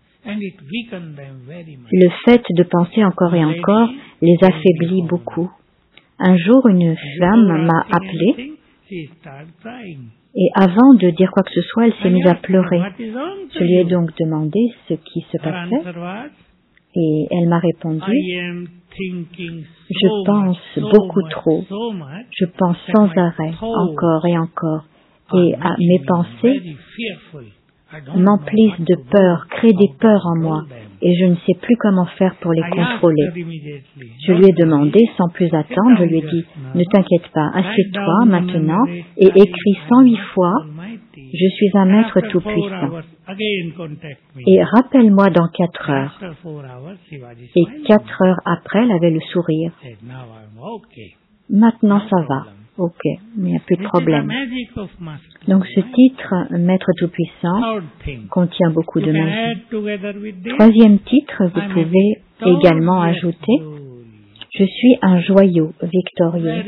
[SPEAKER 1] le fait de penser encore et encore les affaiblit beaucoup. Un jour, une femme m'a appelé et avant de dire quoi que ce soit, elle s'est mise à pleurer. Je lui ai donc demandé ce qui se passait et elle m'a répondu « Je pense beaucoup trop, je pense sans arrêt, encore et encore, et mes pensées m'emplissent de peur, créent des peurs en moi, et je ne sais plus comment faire pour les contrôler. » Je lui ai demandé, sans plus attendre, je lui ai dit, « Ne t'inquiète pas, assieds-toi maintenant et écris 108 fois, je suis un maître tout-puissant. Et rappelle-moi dans 4 heures. » Et 4 heures après, elle avait le sourire. Maintenant, ça va. Ok, mais il n'y a plus de problème. Donc ce titre, Maître Tout-Puissant, contient beaucoup de magie. 3e titre, vous pouvez également ajouter, je suis un joyau victorieux.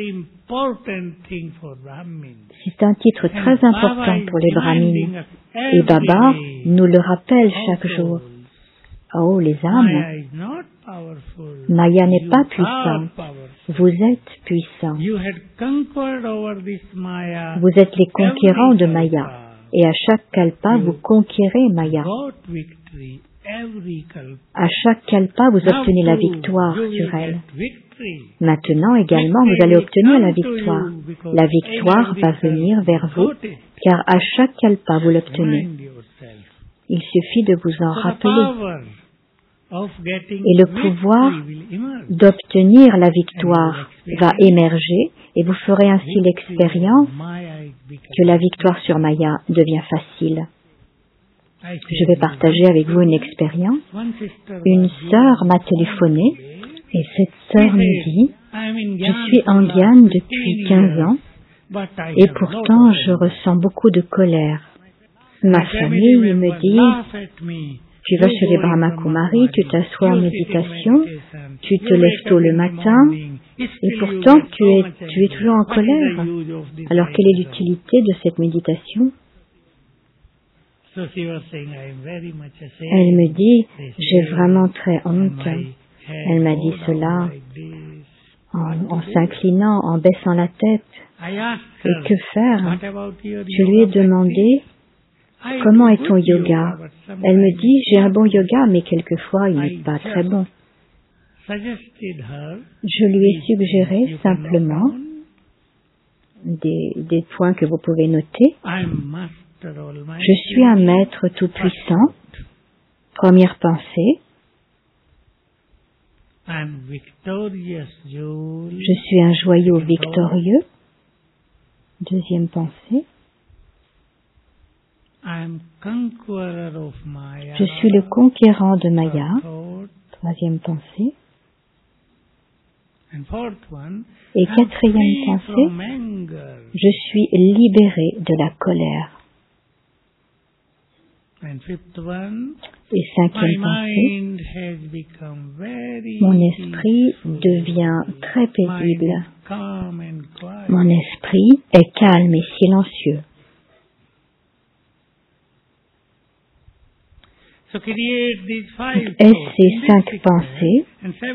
[SPEAKER 1] C'est un titre très important pour les brahmines. Et Baba nous le rappelle chaque jour. Oh, les âmes, Maya n'est pas puissante. Vous êtes puissant.
[SPEAKER 2] You had conquered over this Maya.
[SPEAKER 1] Vous êtes les conquérants de Maya. Et à chaque kalpa, vous conquérez Maya.
[SPEAKER 2] Got victory every kalpa.
[SPEAKER 1] À chaque kalpa, vous obtenez la victoire sur elle. Maintenant également, vous allez obtenir la victoire. La victoire va venir vers vous, car à chaque kalpa, vous l'obtenez. Il suffit de vous en rappeler. Et le pouvoir d'obtenir la victoire va émerger et vous ferez ainsi l'expérience que la victoire sur Maya devient facile. Je vais partager avec vous une expérience. Une sœur m'a téléphoné et cette sœur me dit « Je suis en Guyane depuis 15 ans et pourtant je ressens beaucoup de colère. Ma famille me dit « Tu vas chez les Brahma Kumaris, tu t'assois en méditation, tu te lèves tôt le matin et pourtant tu es toujours en colère. Alors quelle est l'utilité de cette méditation ?» Elle me dit « J'ai vraiment très honte. » Elle m'a dit cela en s'inclinant, en baissant la tête. Et que faire? Je lui ai demandé « Comment est ton yoga ?» Elle me dit « J'ai un bon yoga, mais quelquefois il n'est pas très bon. » Je lui ai suggéré simplement des points que vous pouvez noter. Je suis un maître tout-puissant. Première pensée. Je suis un joyau victorieux. Deuxième pensée. Je suis le conquérant de Maya. Troisième pensée. Et quatrième pensée. Je suis libéré de la colère. Et cinquième pensée, mon esprit devient très paisible. Mon esprit est calme et silencieux. Et ces 5 pensées,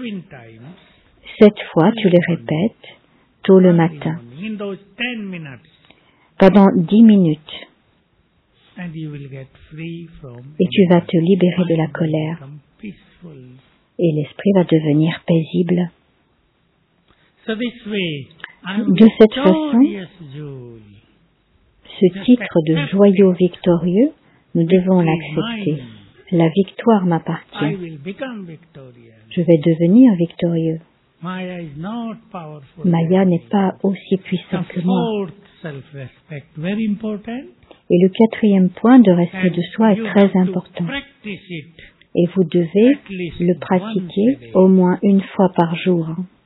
[SPEAKER 1] 7 fois tu les répètes tôt le matin, pendant 10 minutes. Et tu vas te libérer de la colère. Et l'esprit va devenir paisible. De cette façon, ce titre de joyau victorieux, nous devons l'accepter. La victoire m'appartient. Je vais devenir victorieux. Maya n'est pas aussi puissant que moi. Et le quatrième point de respect de soi est très important. Et vous devez le pratiquer au moins une fois par jour.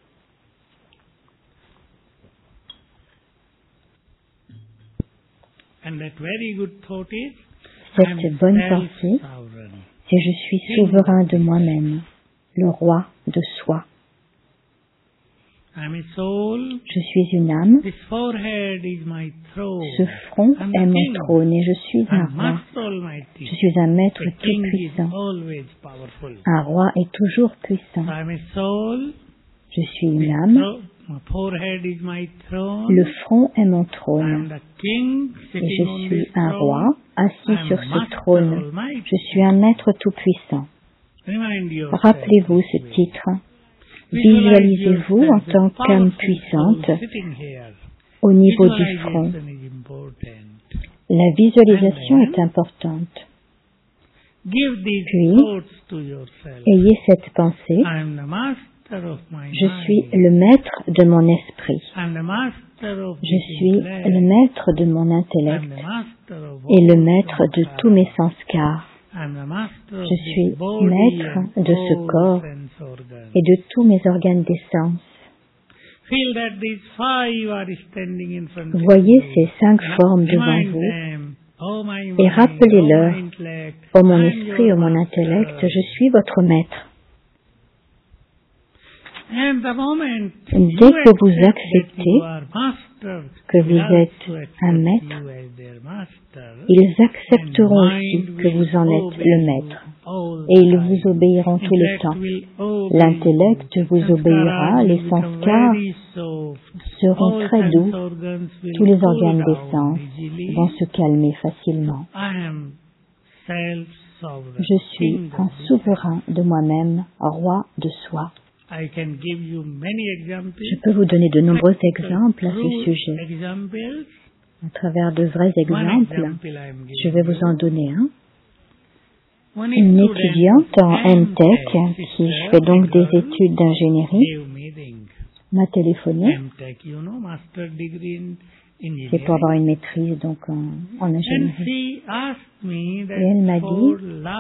[SPEAKER 1] Cette bonne pensée, c'est je suis souverain de moi-même, le roi de soi. Je suis une âme. Ce front est mon trône et je suis un roi. Je suis un maître tout puissant. Un roi est toujours puissant. Je suis une âme. Le front est mon trône. Et je suis un roi assis sur ce trône. Je suis un maître tout puissant. Rappelez-vous ce titre. Visualisez-vous en tant qu'âme puissante au niveau du front. La visualisation est importante. Puis, ayez cette pensée. Je suis le maître de mon esprit. Je suis le maître de mon intellect et le maître de tous mes sanskars. Je suis maître de ce corps et de tous mes organes d'essence. Voyez ces 5 formes devant vous et rappelez-leur, ô mon esprit, ô mon intellect, je suis votre maître. Dès que vous acceptez que vous êtes un maître, ils accepteront aussi que vous en êtes le maître. et ils vous obéiront tout le temps. L'intellect vous obéira, les sanskars seront très doux, tous les organes des sens vont se calmer facilement. Je suis un souverain de moi-même, roi de soi. Je peux vous donner de nombreux exemples à ce sujet. À travers de vrais exemples, je vais vous en donner un. Une étudiante en MTech, qui fait donc des études d'ingénierie, m'a téléphoné. C'est pour avoir une maîtrise donc en ingénierie. Et elle m'a dit,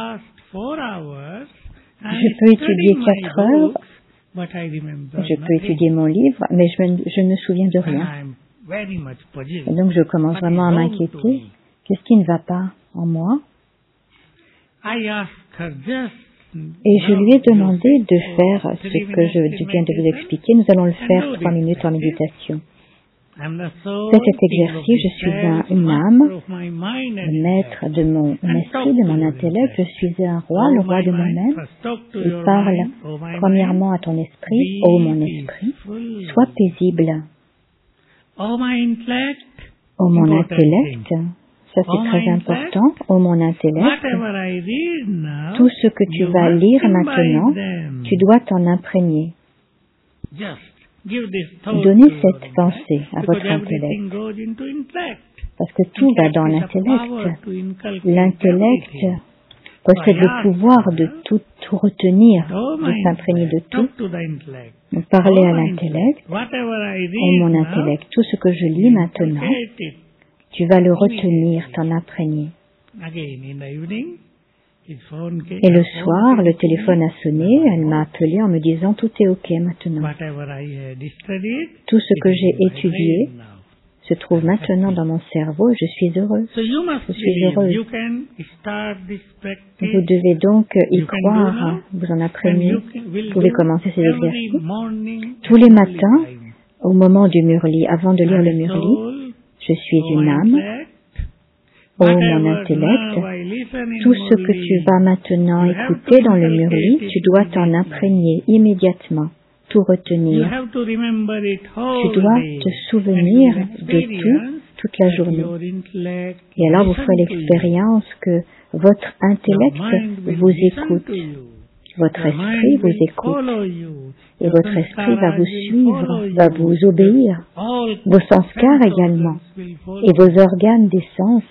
[SPEAKER 1] je peux étudier 4 heures, je peux étudier mon livre, mais je ne me souviens de rien. Et donc je commence vraiment à m'inquiéter. Qu'est-ce qui ne va pas en moi? Et je lui ai demandé de faire ce que je viens de vous expliquer. Nous allons le faire 3 minutes en méditation. Faites cet exercice, je suis une âme, le maître de mon esprit, de mon intellect, je suis un roi, le roi de moi-même. Il parle premièrement à ton esprit, ô mon esprit, sois paisible. Ô mon intellect, ça c'est très important, ô mon intellect, tout ce que tu vas lire maintenant, tu dois t'en imprégner. Donnez cette pensée à votre intellect, parce que tout va dans l'intellect. L'intellect possède le pouvoir de tout retenir, de s'imprégner de tout. Donc parlez à l'intellect, ô mon intellect, tout ce que je lis maintenant, tu vas le retenir, t'en imprégner. Et le soir, le téléphone a sonné, elle m'a appelé en me disant tout est ok maintenant. Tout ce que j'ai étudié se trouve maintenant dans mon cerveau et je suis heureuse. Je suis heureuse. Vous devez donc y croire, vous en imprégner. Vous pouvez commencer ces exercices. Tous les matins, au moment du murli, avant de lire le murli, je suis une âme. Ô mon intellect, tout ce que tu vas maintenant écouter dans le murli, tu dois t'en imprégner immédiatement, tout retenir. Tu dois te souvenir de tout, toute la journée. Et alors vous ferez l'expérience que votre intellect vous écoute, votre esprit vous écoute, et votre esprit va vous suivre, va vous obéir, vos sanskars également, et vos organes des sens.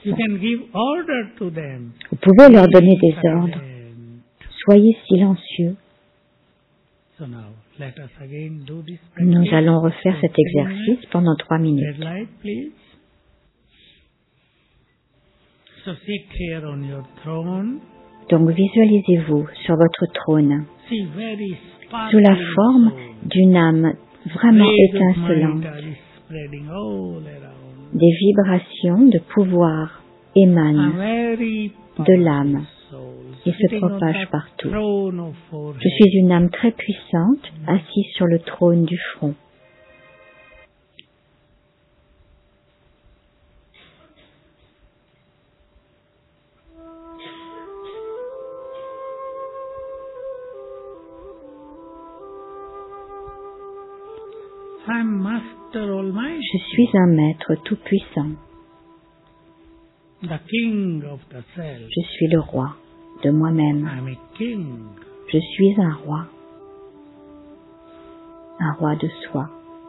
[SPEAKER 1] Vous pouvez leur donner des ordres. Soyez silencieux. Nous allons refaire cet exercice pendant 3 minutes. Donc visualisez-vous sur votre trône, sous la forme d'une âme vraiment étincelante. Des vibrations de pouvoir émanent de l'âme et se propagent partout. Je suis une âme très puissante, assise sur le trône du front. Je suis un maître tout-puissant. Je suis le roi de moi-même. Je suis un roi de soi.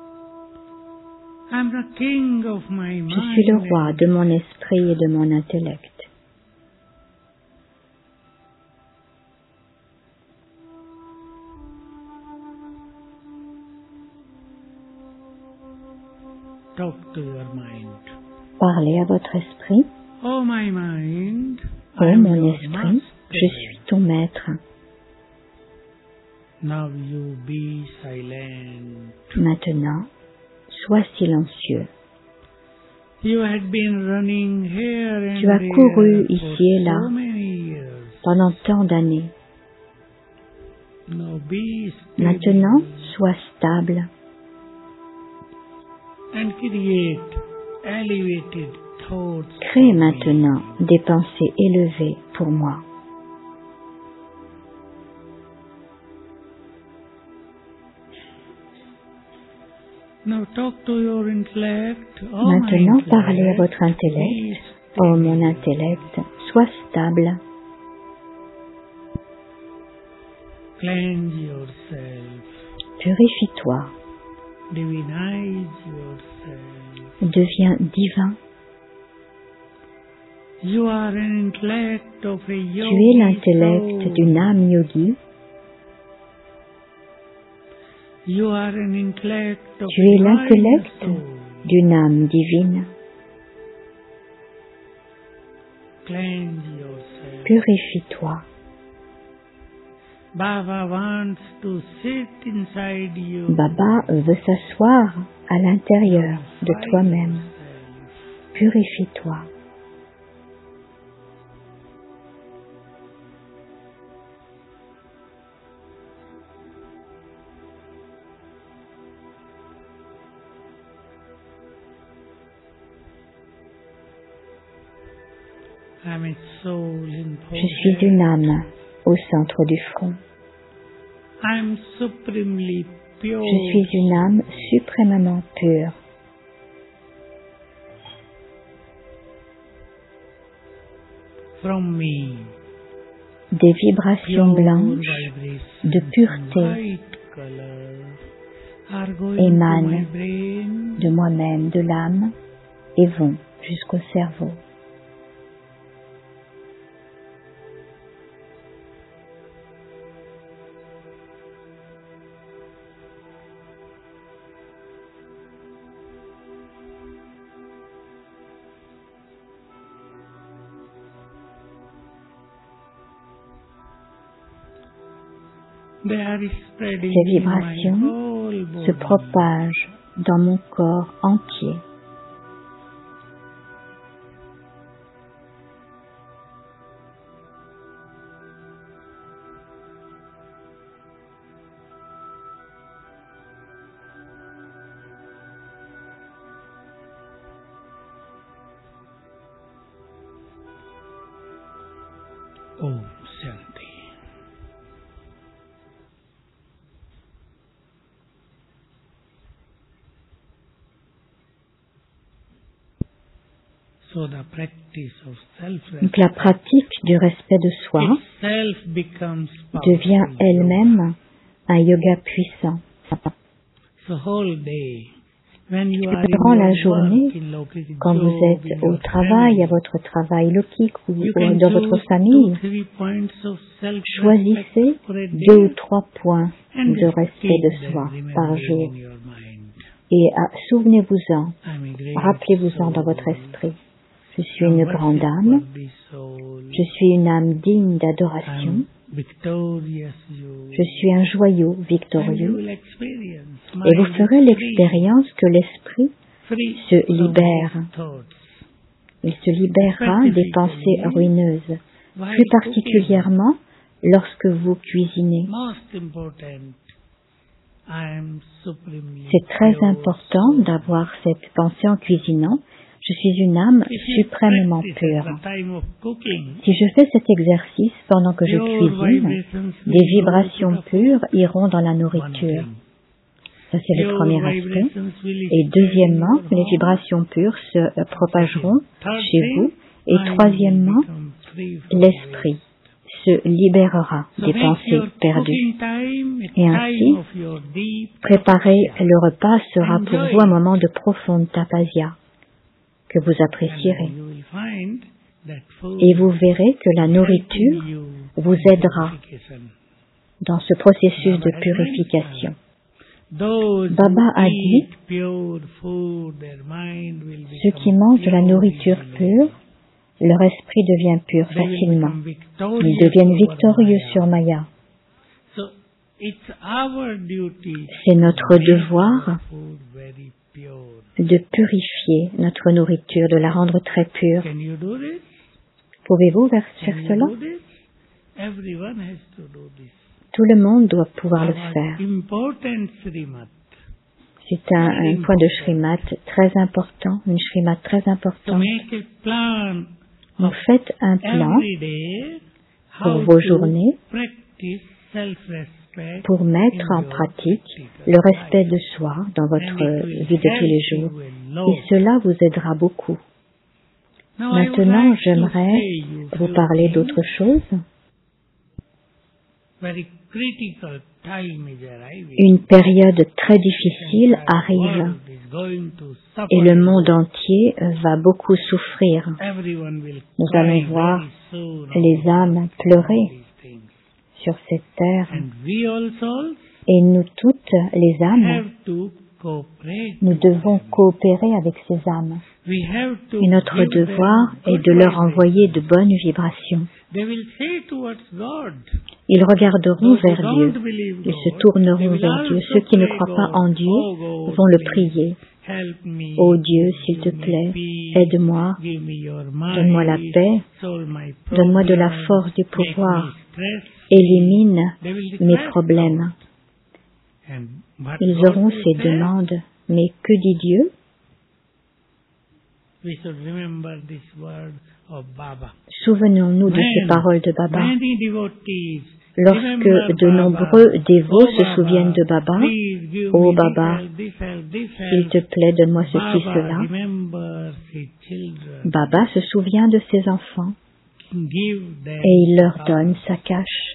[SPEAKER 1] Je suis le roi de mon esprit et de mon intellect. Parlez à votre esprit. Ô mon esprit, je suis ton maître. Maintenant, sois silencieux. Tu as couru ici et là pendant tant d'années. Maintenant, sois stable. Crée maintenant des pensées élevées pour moi. Maintenant, parlez à votre intellect. Oh, mon intellect, sois stable. Purifie-toi. Deviens divin. Tu es l'intellect d'une âme yogi. Tu es l'intellect d'une âme divine. Purifie-toi. Baba veut s'asseoir à l'intérieur de toi-même. Purifie-toi. Je suis une âme au centre du front. Je suis une âme suprêmement pure. Des vibrations blanches de pureté émanent de moi-même, de l'âme, et vont jusqu'au cerveau. Ces vibrations se propagent dans mon corps entier.
[SPEAKER 2] Om Shanti.
[SPEAKER 1] Donc la pratique du respect de soi devient elle-même un yoga puissant. Durant la journée, quand vous êtes au travail, à votre travail lokique ou dans votre famille, choisissez 2 ou 3 points de respect de soi par jour. Et souvenez-vous-en, rappelez-vous-en dans votre esprit. Je suis une grande âme, je suis une âme digne d'adoration, je suis un joyau victorieux, et vous ferez l'expérience que l'esprit se libère. Il se libérera des pensées ruineuses, plus particulièrement lorsque vous cuisinez. C'est très important d'avoir cette pensée en cuisinant. Je suis une âme suprêmement pure. Si je fais cet exercice pendant que je cuisine, des vibrations pures iront dans la nourriture. Ça, c'est le premier aspect. Et deuxièmement, les vibrations pures se propageront chez vous. Et troisièmement, l'esprit se libérera des pensées perdues. Et ainsi, préparer le repas sera pour vous un moment de profonde tapasya que vous apprécierez. Et vous verrez que la nourriture vous aidera dans ce processus de purification. Baba a dit, ceux qui mangent de la nourriture pure, leur esprit devient pur facilement. Ils deviennent victorieux sur Maya. C'est notre devoir de purifier notre nourriture, de la rendre très pure. Pouvez-vous faire cela? Tout le monde doit pouvoir le faire. C'est un point de Shrimad très important, une Shrimad très importante. Vous faites un plan pour vos journées, pour mettre en pratique le respect de soi dans votre vie de tous les jours. Et cela vous aidera beaucoup. Maintenant, j'aimerais vous parler d'autre chose. Une période très difficile arrive et le monde entier va beaucoup souffrir. Nous allons voir les âmes pleurer sur cette terre. Et nous toutes, les âmes, nous devons coopérer avec ces âmes. Et notre devoir est de leur envoyer de bonnes vibrations. Ils regarderont vers Dieu, ils se tourneront vers Dieu. Ceux qui ne croient pas en Dieu vont le prier. Ô Dieu, s'il te plaît, aide-moi, donne-moi la paix, donne-moi de la force, du pouvoir, élimine mes problèmes. Ils auront ces demandes, mais que dit Dieu? Souvenons-nous de ces paroles de Baba. Lorsque de nombreux dévots se souviennent de Baba, « Oh Baba, s'il te plaît, donne-moi ceci, cela », Baba se souvient de ses enfants et il leur donne sa cache.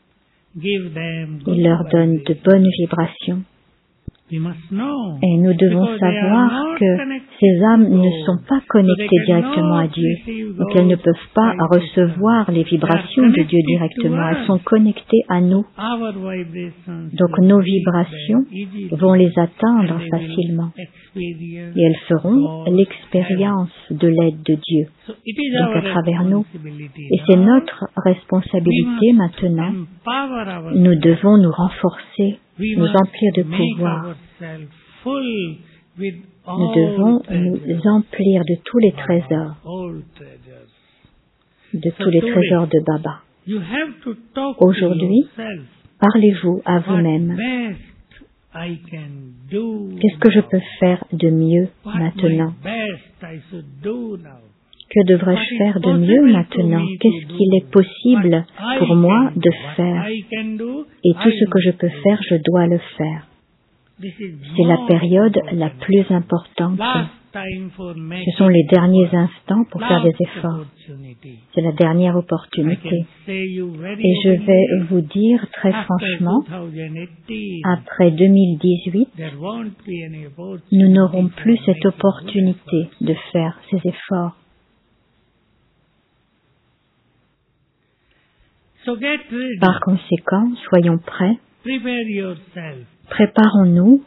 [SPEAKER 1] Il leur donne de bonnes vibrations. Et nous devons savoir que ces âmes ne sont pas connectées directement à Dieu. Donc elles ne peuvent pas recevoir les vibrations de Dieu directement. Elles sont connectées à nous. Donc nos vibrations vont les atteindre facilement. Et elles feront l'expérience de l'aide de Dieu. Donc à travers nous. Et c'est notre responsabilité maintenant. Nous devons nous renforcer, nous emplir de pouvoir. Nous devons nous emplir de tous les trésors, de Baba. Aujourd'hui, parlez-vous à vous-même. Qu'est-ce que je peux faire de mieux maintenant? Que devrais-je faire de mieux maintenant? Qu'est-ce qu'il est possible pour moi de faire? Et tout ce que je peux faire, je dois le faire. C'est la période la plus importante. Ce sont les derniers instants pour faire des efforts. C'est la dernière opportunité. Et je vais vous dire très franchement, après 2018, nous n'aurons plus cette opportunité de faire ces efforts. Par conséquent, soyons prêts, préparons-nous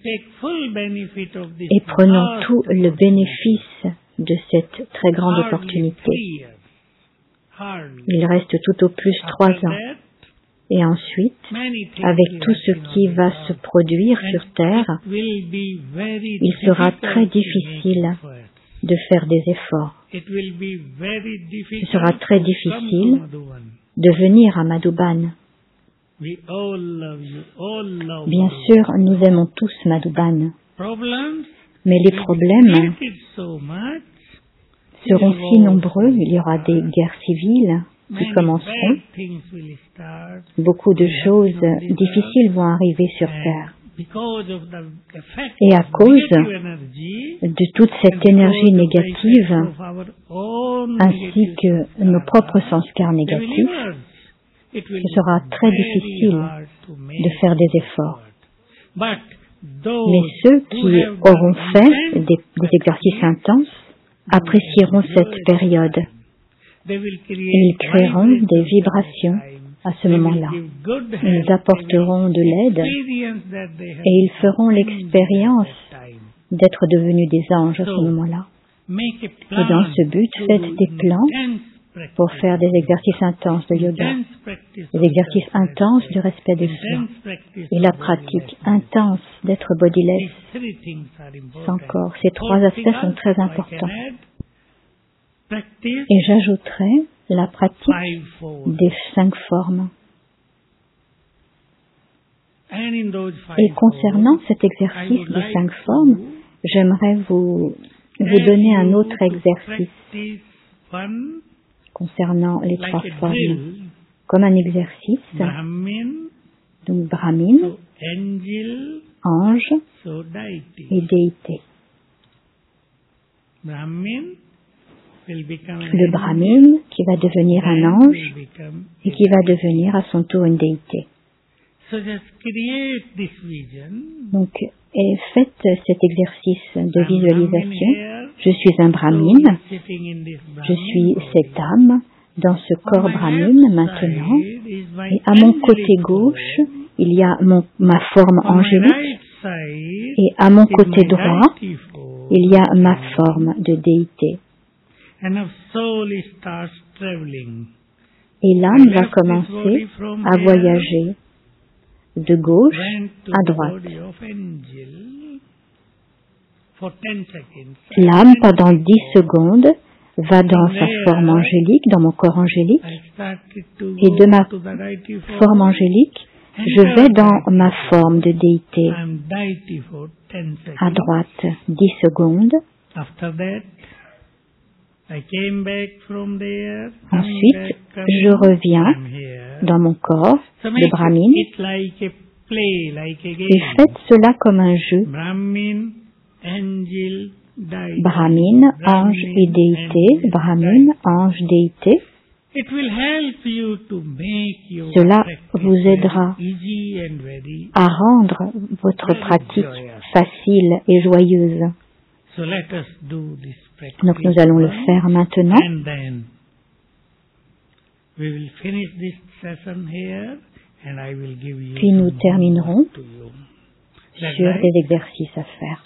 [SPEAKER 1] et prenons tout le bénéfice de cette très grande opportunité. Il reste tout au plus 3 ans. Et ensuite, avec tout ce qui va se produire sur Terre, il sera très difficile de faire des efforts. Ce sera très difficile de venir à Madhuban. Bien sûr, nous aimons tous Madhuban, mais les problèmes seront si nombreux, il y aura des guerres civiles qui commenceront, beaucoup de choses difficiles vont arriver sur Terre. Et à cause de toute cette énergie négative, ainsi que nos propres sanskars négatifs, ce sera très difficile de faire des efforts. Mais ceux qui auront fait des exercices intenses apprécieront cette période. Ils créeront des vibrations à ce moment-là. Ils apporteront de l'aide et ils feront l'expérience d'être devenus des anges à ce moment-là. Et dans ce but, faites des plans pour faire des exercices intenses de yoga, des exercices intenses du respect de soi, et la pratique intense d'être bodiless. Encore, ces 3 aspects sont très importants. Et j'ajouterai la pratique des 5 formes. Et concernant cet exercice des 5 formes, j'aimerais vous donner un autre exercice concernant les 3 formes. comme un exercice.
[SPEAKER 2] Brahmin,
[SPEAKER 1] Donc Brahmin,
[SPEAKER 2] so angel,
[SPEAKER 1] ange
[SPEAKER 2] so deity.
[SPEAKER 1] et déité.
[SPEAKER 2] Brahmin will become an
[SPEAKER 1] Le Brahmin qui va devenir un
[SPEAKER 2] then
[SPEAKER 1] ange
[SPEAKER 2] will become
[SPEAKER 1] et qui va devenir à son tour une déité.
[SPEAKER 2] So just create this vision.
[SPEAKER 1] Donc faites cet exercice de
[SPEAKER 2] I'm
[SPEAKER 1] visualisation.
[SPEAKER 2] Brahmin here,
[SPEAKER 1] Je suis un
[SPEAKER 2] so
[SPEAKER 1] Brahmin,
[SPEAKER 2] sitting in this
[SPEAKER 1] je
[SPEAKER 2] Brahmin
[SPEAKER 1] suis
[SPEAKER 2] body.
[SPEAKER 1] cette âme dans ce
[SPEAKER 2] On
[SPEAKER 1] corps
[SPEAKER 2] my
[SPEAKER 1] Brahmin
[SPEAKER 2] left
[SPEAKER 1] maintenant.
[SPEAKER 2] side is my
[SPEAKER 1] Et à mon
[SPEAKER 2] angelic
[SPEAKER 1] côté gauche,
[SPEAKER 2] form.
[SPEAKER 1] il y a ma forme
[SPEAKER 2] On my
[SPEAKER 1] angélique.
[SPEAKER 2] right side
[SPEAKER 1] Et à mon
[SPEAKER 2] is
[SPEAKER 1] côté
[SPEAKER 2] my
[SPEAKER 1] droit,
[SPEAKER 2] deity form.
[SPEAKER 1] il y a ma forme de déité.
[SPEAKER 2] And our soul starts traveling.
[SPEAKER 1] Et l'âme va commencer à voyager de gauche
[SPEAKER 2] Went to
[SPEAKER 1] à
[SPEAKER 2] the
[SPEAKER 1] droite.
[SPEAKER 2] body of angel for 10 seconds.
[SPEAKER 1] L'âme, pendant 10 secondes, va dans sa forme angélique, dans mon corps angélique,
[SPEAKER 2] I started to
[SPEAKER 1] et de
[SPEAKER 2] go
[SPEAKER 1] ma
[SPEAKER 2] to the deity
[SPEAKER 1] forme angélique, je vais dans ma forme de déité
[SPEAKER 2] I'm deity for 10
[SPEAKER 1] à
[SPEAKER 2] seconds.
[SPEAKER 1] droite 10 secondes.
[SPEAKER 2] After that, I came back from there.
[SPEAKER 1] Ensuite, je reviens
[SPEAKER 2] I'm here.
[SPEAKER 1] dans mon corps
[SPEAKER 2] So
[SPEAKER 1] de
[SPEAKER 2] make
[SPEAKER 1] Brahmin
[SPEAKER 2] it like a play, like a
[SPEAKER 1] et
[SPEAKER 2] game.
[SPEAKER 1] faites cela comme un jeu.
[SPEAKER 2] Brahmin, angel, deity.
[SPEAKER 1] Brahmin, ange et déité,
[SPEAKER 2] angel,
[SPEAKER 1] Brahmin,
[SPEAKER 2] deity.
[SPEAKER 1] ange, déité.
[SPEAKER 2] It will help you to make your
[SPEAKER 1] Cela
[SPEAKER 2] practice
[SPEAKER 1] vous aidera
[SPEAKER 2] very easy and very.
[SPEAKER 1] à rendre votre pratique facile et joyeuse.
[SPEAKER 2] So let us do this practice.
[SPEAKER 1] Donc nous allons le faire maintenant.
[SPEAKER 2] And then we will finish this session here, and I will give you.
[SPEAKER 1] Puis nous
[SPEAKER 2] some
[SPEAKER 1] terminerons
[SPEAKER 2] homework to you. That's
[SPEAKER 1] sur
[SPEAKER 2] right?
[SPEAKER 1] des exercices à faire.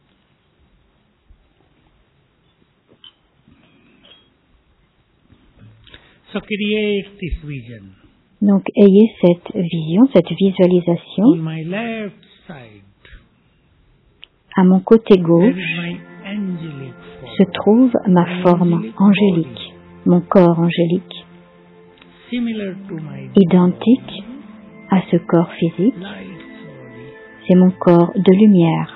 [SPEAKER 2] So create this vision.
[SPEAKER 1] Donc ayez cette vision, cette visualisation.
[SPEAKER 2] On my left side,
[SPEAKER 1] À mon côté
[SPEAKER 2] there
[SPEAKER 1] gauche
[SPEAKER 2] is my angelic
[SPEAKER 1] se
[SPEAKER 2] form,
[SPEAKER 1] trouve ma forme angélique, mon corps angélique,
[SPEAKER 2] similar to my
[SPEAKER 1] identique à ce corps physique.
[SPEAKER 2] light body.
[SPEAKER 1] C'est mon corps de lumière.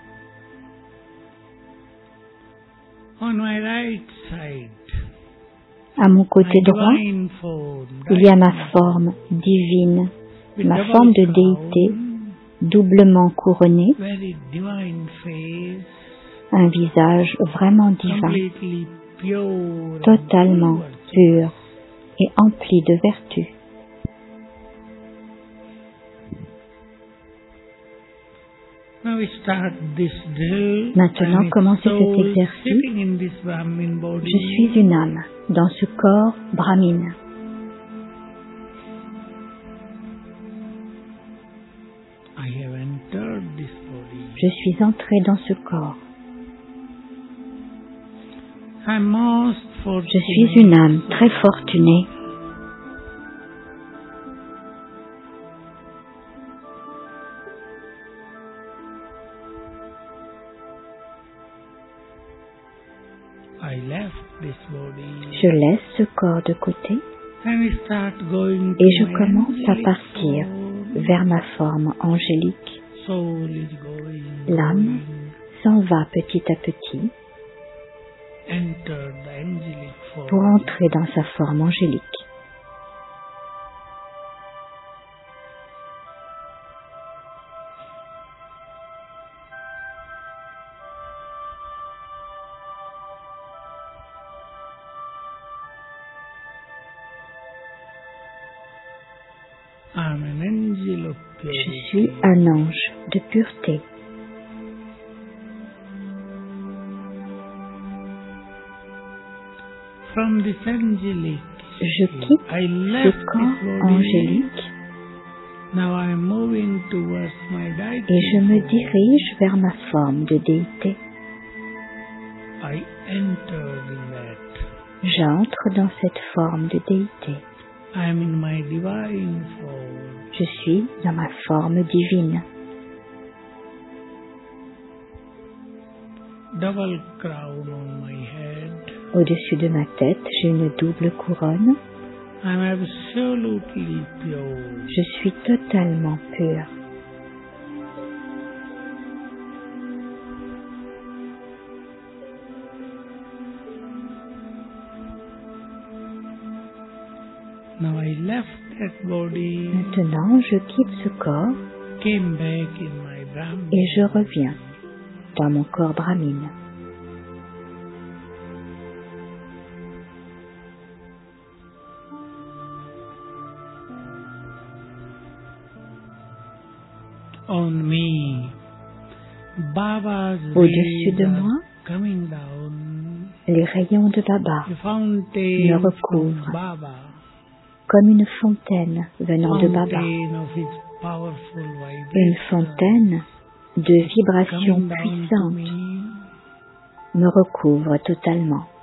[SPEAKER 2] On my right side,
[SPEAKER 1] À mon
[SPEAKER 2] my
[SPEAKER 1] côté droit,
[SPEAKER 2] divine form,
[SPEAKER 1] il y a ma forme divine,
[SPEAKER 2] with
[SPEAKER 1] ma
[SPEAKER 2] double
[SPEAKER 1] forme de
[SPEAKER 2] crown,
[SPEAKER 1] déité, doublement couronnée,
[SPEAKER 2] very divine face,
[SPEAKER 1] un visage vraiment divin,
[SPEAKER 2] completely pure, and
[SPEAKER 1] totalement
[SPEAKER 2] full.
[SPEAKER 1] pur et empli de vertu.
[SPEAKER 2] Now we start this drill.
[SPEAKER 1] Maintenant,
[SPEAKER 2] I'm a
[SPEAKER 1] commencez cet
[SPEAKER 2] soul
[SPEAKER 1] exercice.
[SPEAKER 2] sitting in this Brahmin body.
[SPEAKER 1] Je suis une âme dans ce corps Brahmin.
[SPEAKER 2] I have entered this body.
[SPEAKER 1] Je suis entré dans ce corps.
[SPEAKER 2] I'm most
[SPEAKER 1] Je
[SPEAKER 2] fortunate.
[SPEAKER 1] suis une âme très fortunée.
[SPEAKER 2] I left this body
[SPEAKER 1] Je laisse ce corps de côté
[SPEAKER 2] and I start going
[SPEAKER 1] et je
[SPEAKER 2] to my
[SPEAKER 1] commence à
[SPEAKER 2] angelic
[SPEAKER 1] partir
[SPEAKER 2] form.
[SPEAKER 1] vers ma forme angélique.
[SPEAKER 2] Soul is going,
[SPEAKER 1] L'âme s'en va petit à petit
[SPEAKER 2] enter the angelic form.
[SPEAKER 1] pour entrer dans sa forme angélique.
[SPEAKER 2] I'm an angel of
[SPEAKER 1] Je
[SPEAKER 2] purity.
[SPEAKER 1] suis un ange de pureté.
[SPEAKER 2] From this angelic,
[SPEAKER 1] Je quitte
[SPEAKER 2] I
[SPEAKER 1] ce
[SPEAKER 2] left this
[SPEAKER 1] corps
[SPEAKER 2] body.
[SPEAKER 1] angélique
[SPEAKER 2] Now I am moving towards my deity.
[SPEAKER 1] et je me
[SPEAKER 2] form.
[SPEAKER 1] dirige vers ma forme de déité.
[SPEAKER 2] I entered in that.
[SPEAKER 1] J'entre dans cette forme de déité.
[SPEAKER 2] I am in my divine form.
[SPEAKER 1] Je suis dans ma forme divine.
[SPEAKER 2] Double crown on my head.
[SPEAKER 1] Au-dessus de ma tête, j'ai une double couronne.
[SPEAKER 2] I am absolutely pure.
[SPEAKER 1] Je suis totalement pure.
[SPEAKER 2] Now I
[SPEAKER 1] Maintenant, je quitte ce corps et je reviens dans mon corps brahmine. Au-dessus de moi, les rayons de Baba me recouvrent comme une fontaine venant de Baba, une fontaine de vibrations puissantes me recouvre totalement.